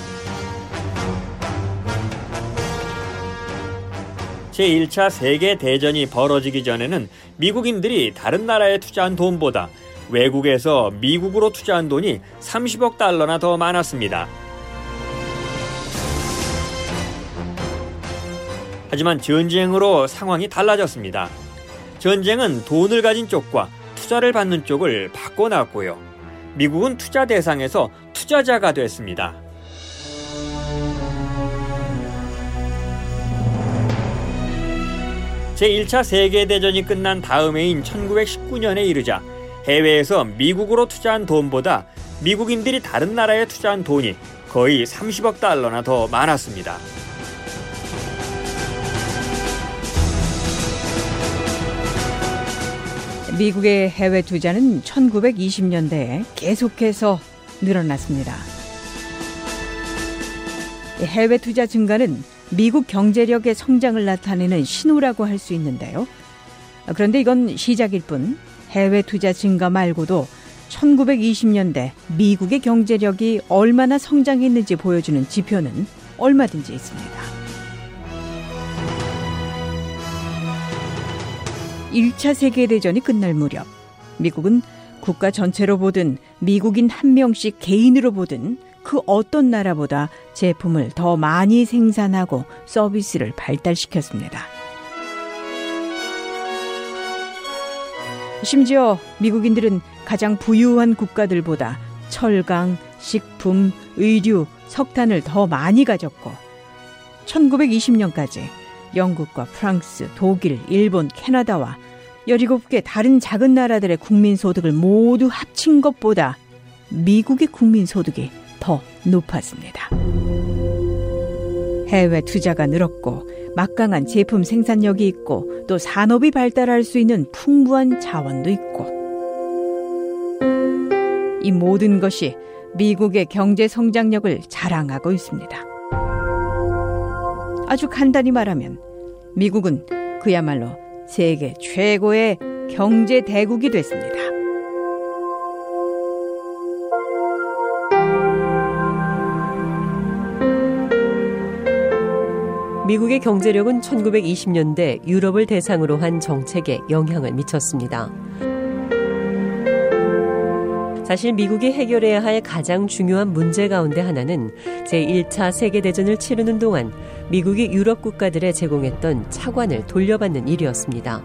제1차 세계대전이 벌어지기 전에는 미국인들이 다른 나라에 투자한 돈보다 외국에서 미국으로 투자한 돈이 30억 달러나 더 많았습니다. 하지만 전쟁으로 상황이 달라졌습니다. 전쟁은 돈을 가진 쪽과 투자를 받는 쪽을 바꿔놨고요. 미국은 투자 대상에서 투자자가 됐습니다. 제1차 세계대전이 끝난 다음해인 1919년에 이르자 해외에서 미국으로 투자한 돈보다 미국인들이 다른 나라에 투자한 돈이 거의 30억 달러나 더 많았습니다. 미국의 해외 투자는 1920년대에 계속해서 늘어났습니다. 해외 투자 증가는 미국 경제력의 성장을 나타내는 신호라고 할 수 있는데요. 그런데 이건 시작일 뿐 해외 투자 증가 말고도 1920년대 미국의 경제력이 얼마나 성장했는지 보여주는 지표는 얼마든지 있습니다. 1차 세계대전이 끝날 무렵 미국은 국가 전체로 보든 미국인 한 명씩 개인으로 보든 그 어떤 나라보다 제품을 더 많이 생산하고 서비스를 발달시켰습니다. 심지어 미국인들은 가장 부유한 국가들보다 철강, 식품, 의류, 석탄을 더 많이 가졌고 1920년까지 영국과 프랑스, 독일, 일본, 캐나다와 17개 다른 작은 나라들의 국민소득을 모두 합친 것보다 미국의 국민소득이 더 높았습니다. 해외 투자가 늘었고 막강한 제품 생산력이 있고 또 산업이 발달할 수 있는 풍부한 자원도 있고 이 모든 것이 미국의 경제 성장력을 자랑하고 있습니다. 아주 간단히 말하면 미국은 그야말로 세계 최고의 경제 대국이 됐습니다. 미국의 경제력은 1920년대 유럽을 대상으로 한 정책에 영향을 미쳤습니다. 사실 미국이 해결해야 할 가장 중요한 문제 가운데 하나는 제1차 세계대전을 치르는 동안 미국이 유럽 국가들에 제공했던 차관을 돌려받는 일이었습니다.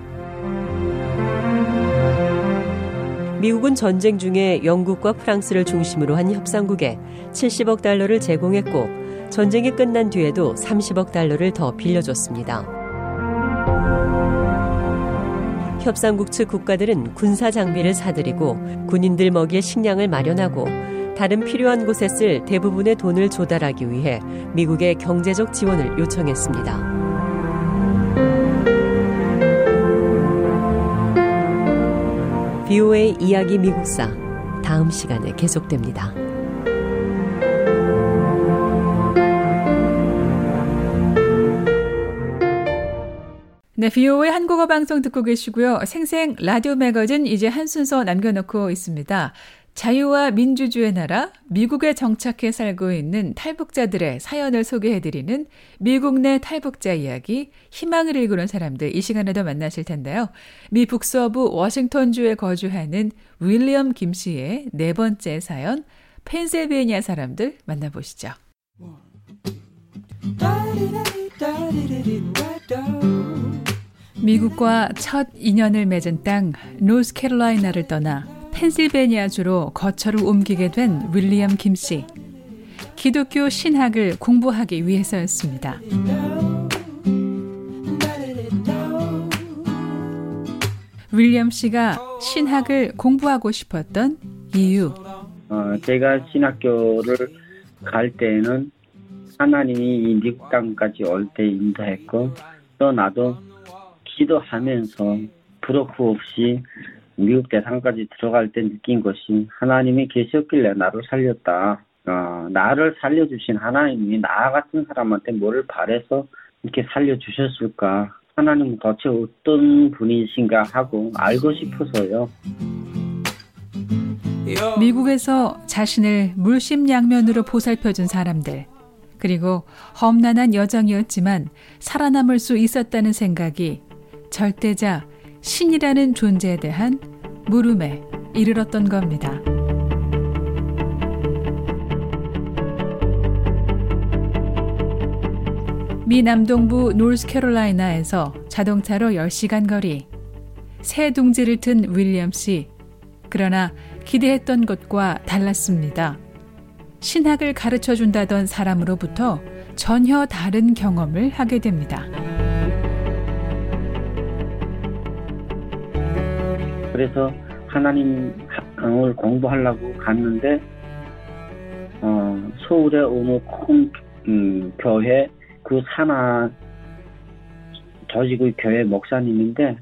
미국은 전쟁 중에 영국과 프랑스를 중심으로 한 협상국에 70억 달러를 제공했고 전쟁이 끝난 뒤에도 30억 달러를 더 빌려줬습니다. 협상국 측 국가들은 군사 장비를 사들이고 군인들 먹일 식량을 마련하고 다른 필요한 곳에 쓸 대부분의 돈을 조달하기 위해 미국의 경제적 지원을 요청했습니다. BOA 이야기 미국사 다음 시간에 계속됩니다. 네, BOA 한국어 방송 듣고 계시고요. 생생 라디오 매거진 이제 한 순서 남겨놓고 있습니다. 자유와 민주주의 나라, 미국에 정착해 살고 있는 탈북자들의 사연을 소개해드리는 미국 내 탈북자 이야기, 희망을 일구는 사람들 이 시간에도 만나실 텐데요. 미 북서부 워싱턴주에 거주하는 윌리엄 김 씨의 네 번째 사연, 펜실베이니아 사람들 만나보시죠. 미국과 첫 인연을 맺은 땅 노스캐롤라이나를 떠나 펜실베니아주로 거처를 옮기게 된 윌리엄 김 씨. 기독교 신학을 공부하기 위해서였습니다. 윌리엄 씨가 신학을 공부하고 싶었던 이유. 제가 신학교를 갈 때는 하나님이 이 미국 땅까지 올 때 인도했고 또 나도 기도하면서 부럽고 없이 미국 대상까지 들어갈 때 느낀 것이 하나님이 계셨길래 나를 살렸다. 나를 살려주신 하나님이 나 같은 사람한테 뭐를 바래서 이렇게 살려주셨을까. 하나님은 도대체 어떤 분이신가 하고 알고 싶어서요. 미국에서 자신을 물심양면으로 보살펴준 사람들, 그리고 험난한 여정이었지만 살아남을 수 있었다는 생각이 절대자 신이라는 존재에 대한 물음에 이르렀던 겁니다. 미 남동부 노스캐롤라이나에서 자동차로 10시간 거리. 새 둥지를 튼 윌리엄 씨. 그러나 기대했던 것과 달랐습니다. 신학을 가르쳐준다던 사람으로부터 전혀 다른 경험을 하게 됩니다. 그래서 하나님을 공부하려고 갔는데 서울의 어느 큰 교회 그 산하 조직의 교회 목사님인데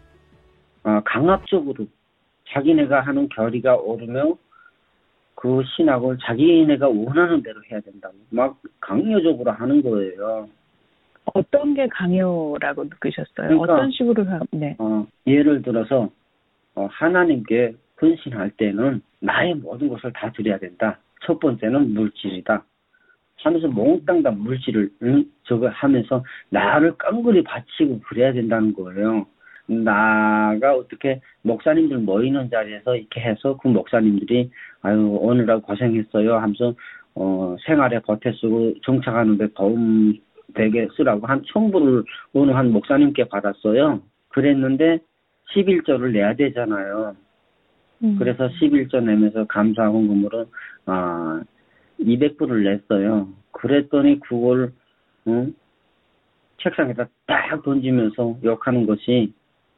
강압적으로 자기네가 하는 결의가 오르면 그 신학을 자기네가 원하는 대로 해야 된다고 막 강요적으로 하는 거예요. 어떤 게 강요라고 느끼셨어요? 그러니까, 어떤 식으로? 네. 예를 들어서 하나님께 헌신할 때는 나의 모든 것을 다 드려야 된다. 첫 번째는 물질이다. 하면서 몽땅 다 물질을 저거 하면서 나를 깡그리 바치고 그래야 된다는 거예요. 나가 어떻게 목사님들 모이는 자리에서 이렇게 해서 그 목사님들이 아유 오늘하고 고생했어요 하면서 생활에 보태 쓰고 정착하는데 도움 되게 쓰라고 한 청부를 어느 한 목사님께 받았어요. 그랬는데 11조를 내야 되잖아요. 그래서 11조 내면서 감사 헌금으로 200불을 냈어요. 그랬더니 그걸 책상에다 딱 던지면서 욕하는 것이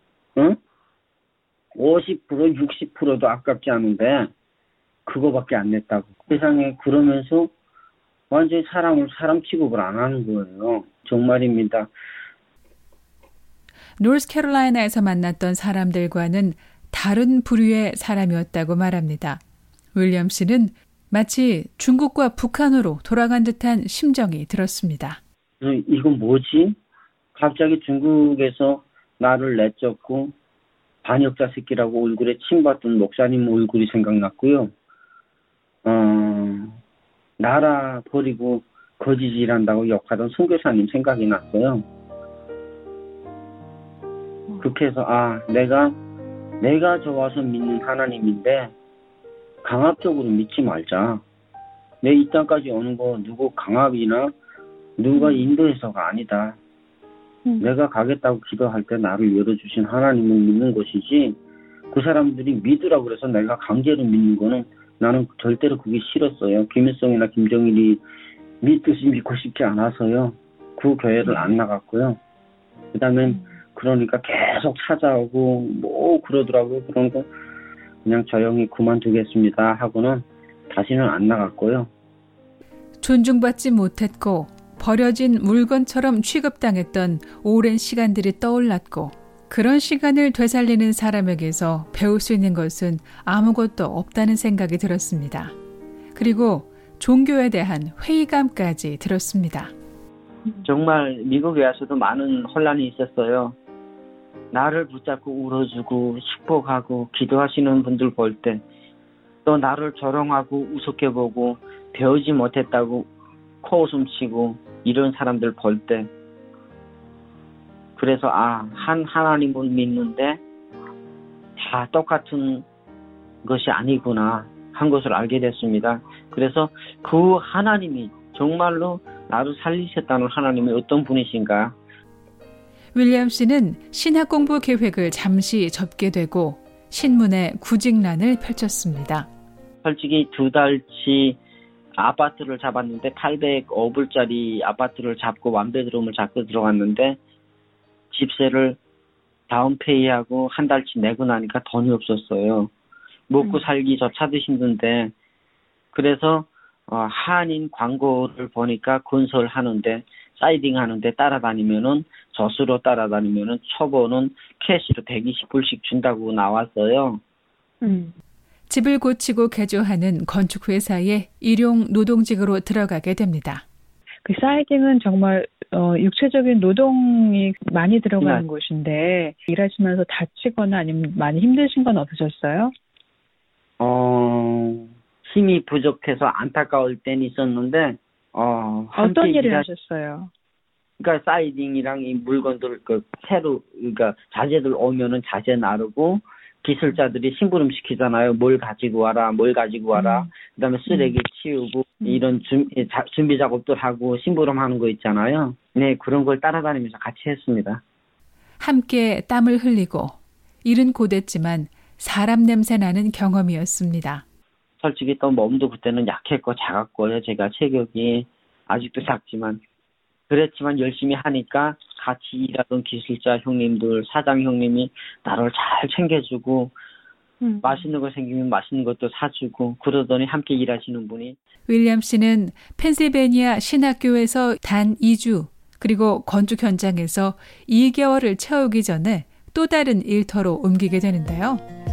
50% 60%도 아깝지 않은데 그거밖에 안 냈다고. 세상에 그러면서 완전히 사람을 사람 취급을 안 하는 거예요. 정말입니다. 노스캐롤라이나에서 만났던 사람들과는 다른 부류의 사람이었다고 말합니다. 윌리엄 씨는 마치 중국과 북한으로 돌아간 듯한 심정이 들었습니다. 이건 뭐지? 갑자기 중국에서 나를 내쫓고 반역자 새끼라고 얼굴에 침받던 목사님 얼굴이 생각났고요. 나라 버리고 거지질한다고 욕하던 선교사님 생각이 났어요. 그렇게 해서 내가 좋아서 믿는 하나님인데 강압적으로 믿지 말자. 내 이 땅까지 오는 거 누구 강압이나 누가 인도해서가 아니다. 내가 가겠다고 기도할 때 나를 열어주신 하나님을 믿는 것이지 그 사람들이 믿으라고 그래서 내가 강제로 믿는 거는 나는 절대로 그게 싫었어요. 김일성이나 김정일이 믿듯이 믿고 싶지 않아서요. 그 교회를 안 나갔고요. 그 다음엔 그러니까 계속 찾아오고 뭐 그러더라고요. 그런 거 그냥 조용히 그만두겠습니다 하고는 다시는 안 나갔고요. 존중받지 못했고 버려진 물건처럼 취급당했던 오랜 시간들이 떠올랐고 그런 시간을 되살리는 사람에게서 배울 수 있는 것은 아무것도 없다는 생각이 들었습니다. 그리고 종교에 대한 회의감까지 들었습니다. 정말 미국에 와서도 많은 혼란이 있었어요. 나를 붙잡고 울어주고 축복하고 기도하시는 분들 볼 때 또 나를 조롱하고 우습게 보고 배우지 못했다고 코웃음 치고 이런 사람들 볼 때 그래서 한 하나님을 믿는데 다 똑같은 것이 아니구나 한 것을 알게 됐습니다. 그래서 그 하나님이 정말로 나를 살리셨다는 하나님이 어떤 분이신가. 윌리엄 씨는 신학 공부 계획을 잠시 접게 되고 신문에 구직란을 펼쳤습니다. 솔직히 2달치 아파트를 잡았는데 805불짜리 아파트를 잡고 완배드럼을 잡고 들어갔는데 집세를 다운페이하고 한 달치 내고 나니까 돈이 없었어요. 먹고 살기조차도 힘든데 그래서 한인 광고를 보니까 건설하는데 사이딩 하는데 따라다니면은 저수로 따라다니면은 초보는 캐시로 120불씩 준다고 나왔어요. 집을 고치고 개조하는 건축회사에 일용 노동직으로 들어가게 됩니다. 그 사이딩은 정말 육체적인 노동이 많이 들어가는 곳인데 일하시면서 다치거나 아니면 많이 힘드신 건 없으셨어요? 힘이 부족해서 안타까울 때는 있었는데 어떤 일을 하셨어요? 그러니까 사이딩이랑 이 물건들 그러니까 자재들 오면은 자재 나르고 기술자들이 심부름 시키잖아요. 뭘 가지고 와라. 그다음에 쓰레기 치우고 이런 준비 작업들 하고 심부름하는 거 있잖아요. 네, 그런 걸 따라다니면서 같이 했습니다. 함께 땀을 흘리고 일은 고됐지만 사람 냄새 나는 경험이었습니다. 솔직히 또 몸도 그때는 약했고 작았고요. 제가 체격이 아직도 작지만 그랬지만 열심히 하니까 같이 일하던 기술자 형님들, 사장 형님이 나를 잘 챙겨주고 맛있는 거 생기면 맛있는 것도 사주고 그러더니 함께 일하시는 분이 윌리엄 씨는 펜실베니아 신학교에서 단 2주 그리고 건축 현장에서 2개월을 채우기 전에 또 다른 일터로 옮기게 되는데요.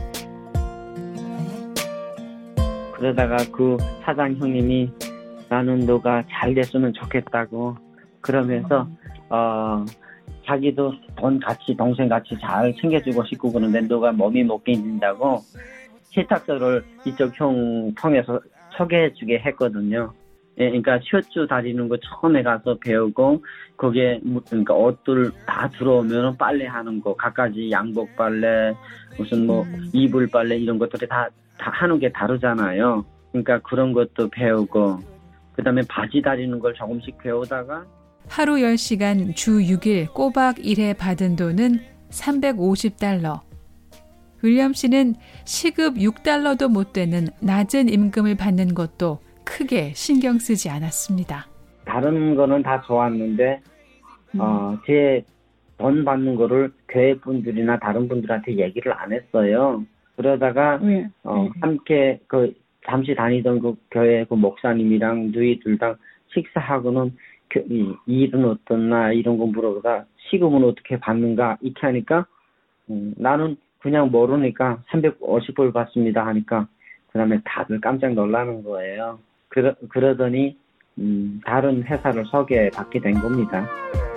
그러다가 그 사장 형님이 나는 너가 잘 됐으면 좋겠다고 그러면서 자기도 동생 같이 잘 챙겨주고 싶고 그러는데 너가 몸이 못 견딘다고 세탁소를 이쪽 형 통해서 소개해주게 했거든요. 예, 그러니까 셔츠 다리는 거 처음에 가서 배우고 거기에 그러니까 옷들 다 들어오면 빨래하는 거 갖가지 양복 빨래 무슨 뭐 이불 빨래 이런 것들이 다 하는 게 다르잖아요. 그러니까 그런 것도 배우고 그다음에 바지 다리는 걸 조금씩 배우다가 하루 10시간 주 6일 꼬박 일해 받은 돈은 $350. 윌리엄 씨는 시급 $6도 못 되는 낮은 임금을 받는 것도 크게 신경 쓰지 않았습니다. 다른 거는 다 좋았는데 제 돈 받는 거를 교회 분들이나 다른 분들한테 얘기를 안 했어요. 그러다가 함께 잠시 다니던 그 교회 그 목사님이랑 누이들랑 식사하고는 일은 어떻나 이런 거 물어보다 시급은 어떻게 받는가 이렇게 하니까 나는 그냥 모르니까 350불 받습니다 하니까 그 다음에 다들 깜짝 놀라는 거예요. 그러더니 다른 회사를 소개받게 된 겁니다.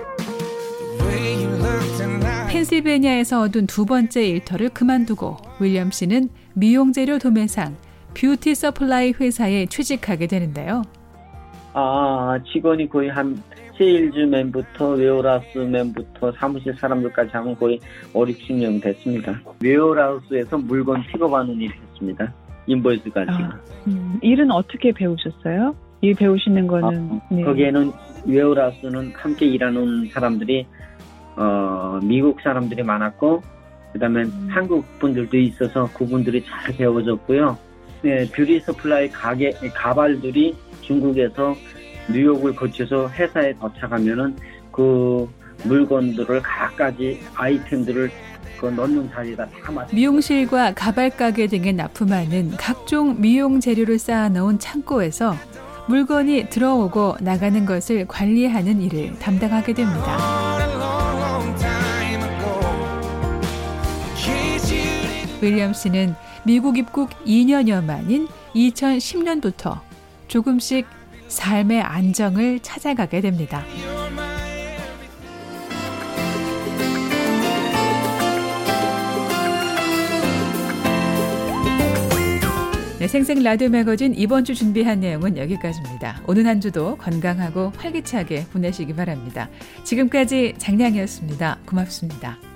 펜실베니아에서 얻은 두 번째 일터를 그만두고 윌리엄 씨는 미용재료 도매상 뷰티 서플라이 회사에 취직하게 되는데요. 직원이 거의 한 세일즈맨부터 웨어하우스맨부터 사무실 사람들까지 하면 거의 5-60명 됐습니다. 웨어하우스에서 물건 픽업하는 일을 했습니다. 인보이스 가지고. 일은 어떻게 배우셨어요? 일 배우시는 거는 거기에는 웨어하우스는 함께 일하는 사람들이 미국 사람들이 많았고 그다음에 한국 분들도 있어서 그분들이 잘 배워줬고요. 네, 뷰티 서플라이 가발들이 중국에서 뉴욕을 거쳐서 회사에 도착하면은 그 물건들을 각가지 아이템들을 넣는 자리에다 다 맞춰. 미용실과 가발 가게 등에 납품하는 각종 미용 재료를 쌓아놓은 창고에서 물건이 들어오고 나가는 것을 관리하는 일을 담당하게 됩니다. 윌리엄 씨는 미국 입국 2년여 만인 2010년부터 조금씩 삶의 안정을 찾아가게 됩니다. 네, 생생 라디오 매거진 이번 주 준비한 내용은 여기까지입니다. 오늘 한 주도 건강하고 활기차게 보내시기 바랍니다. 지금까지 장량이었습니다. 고맙습니다.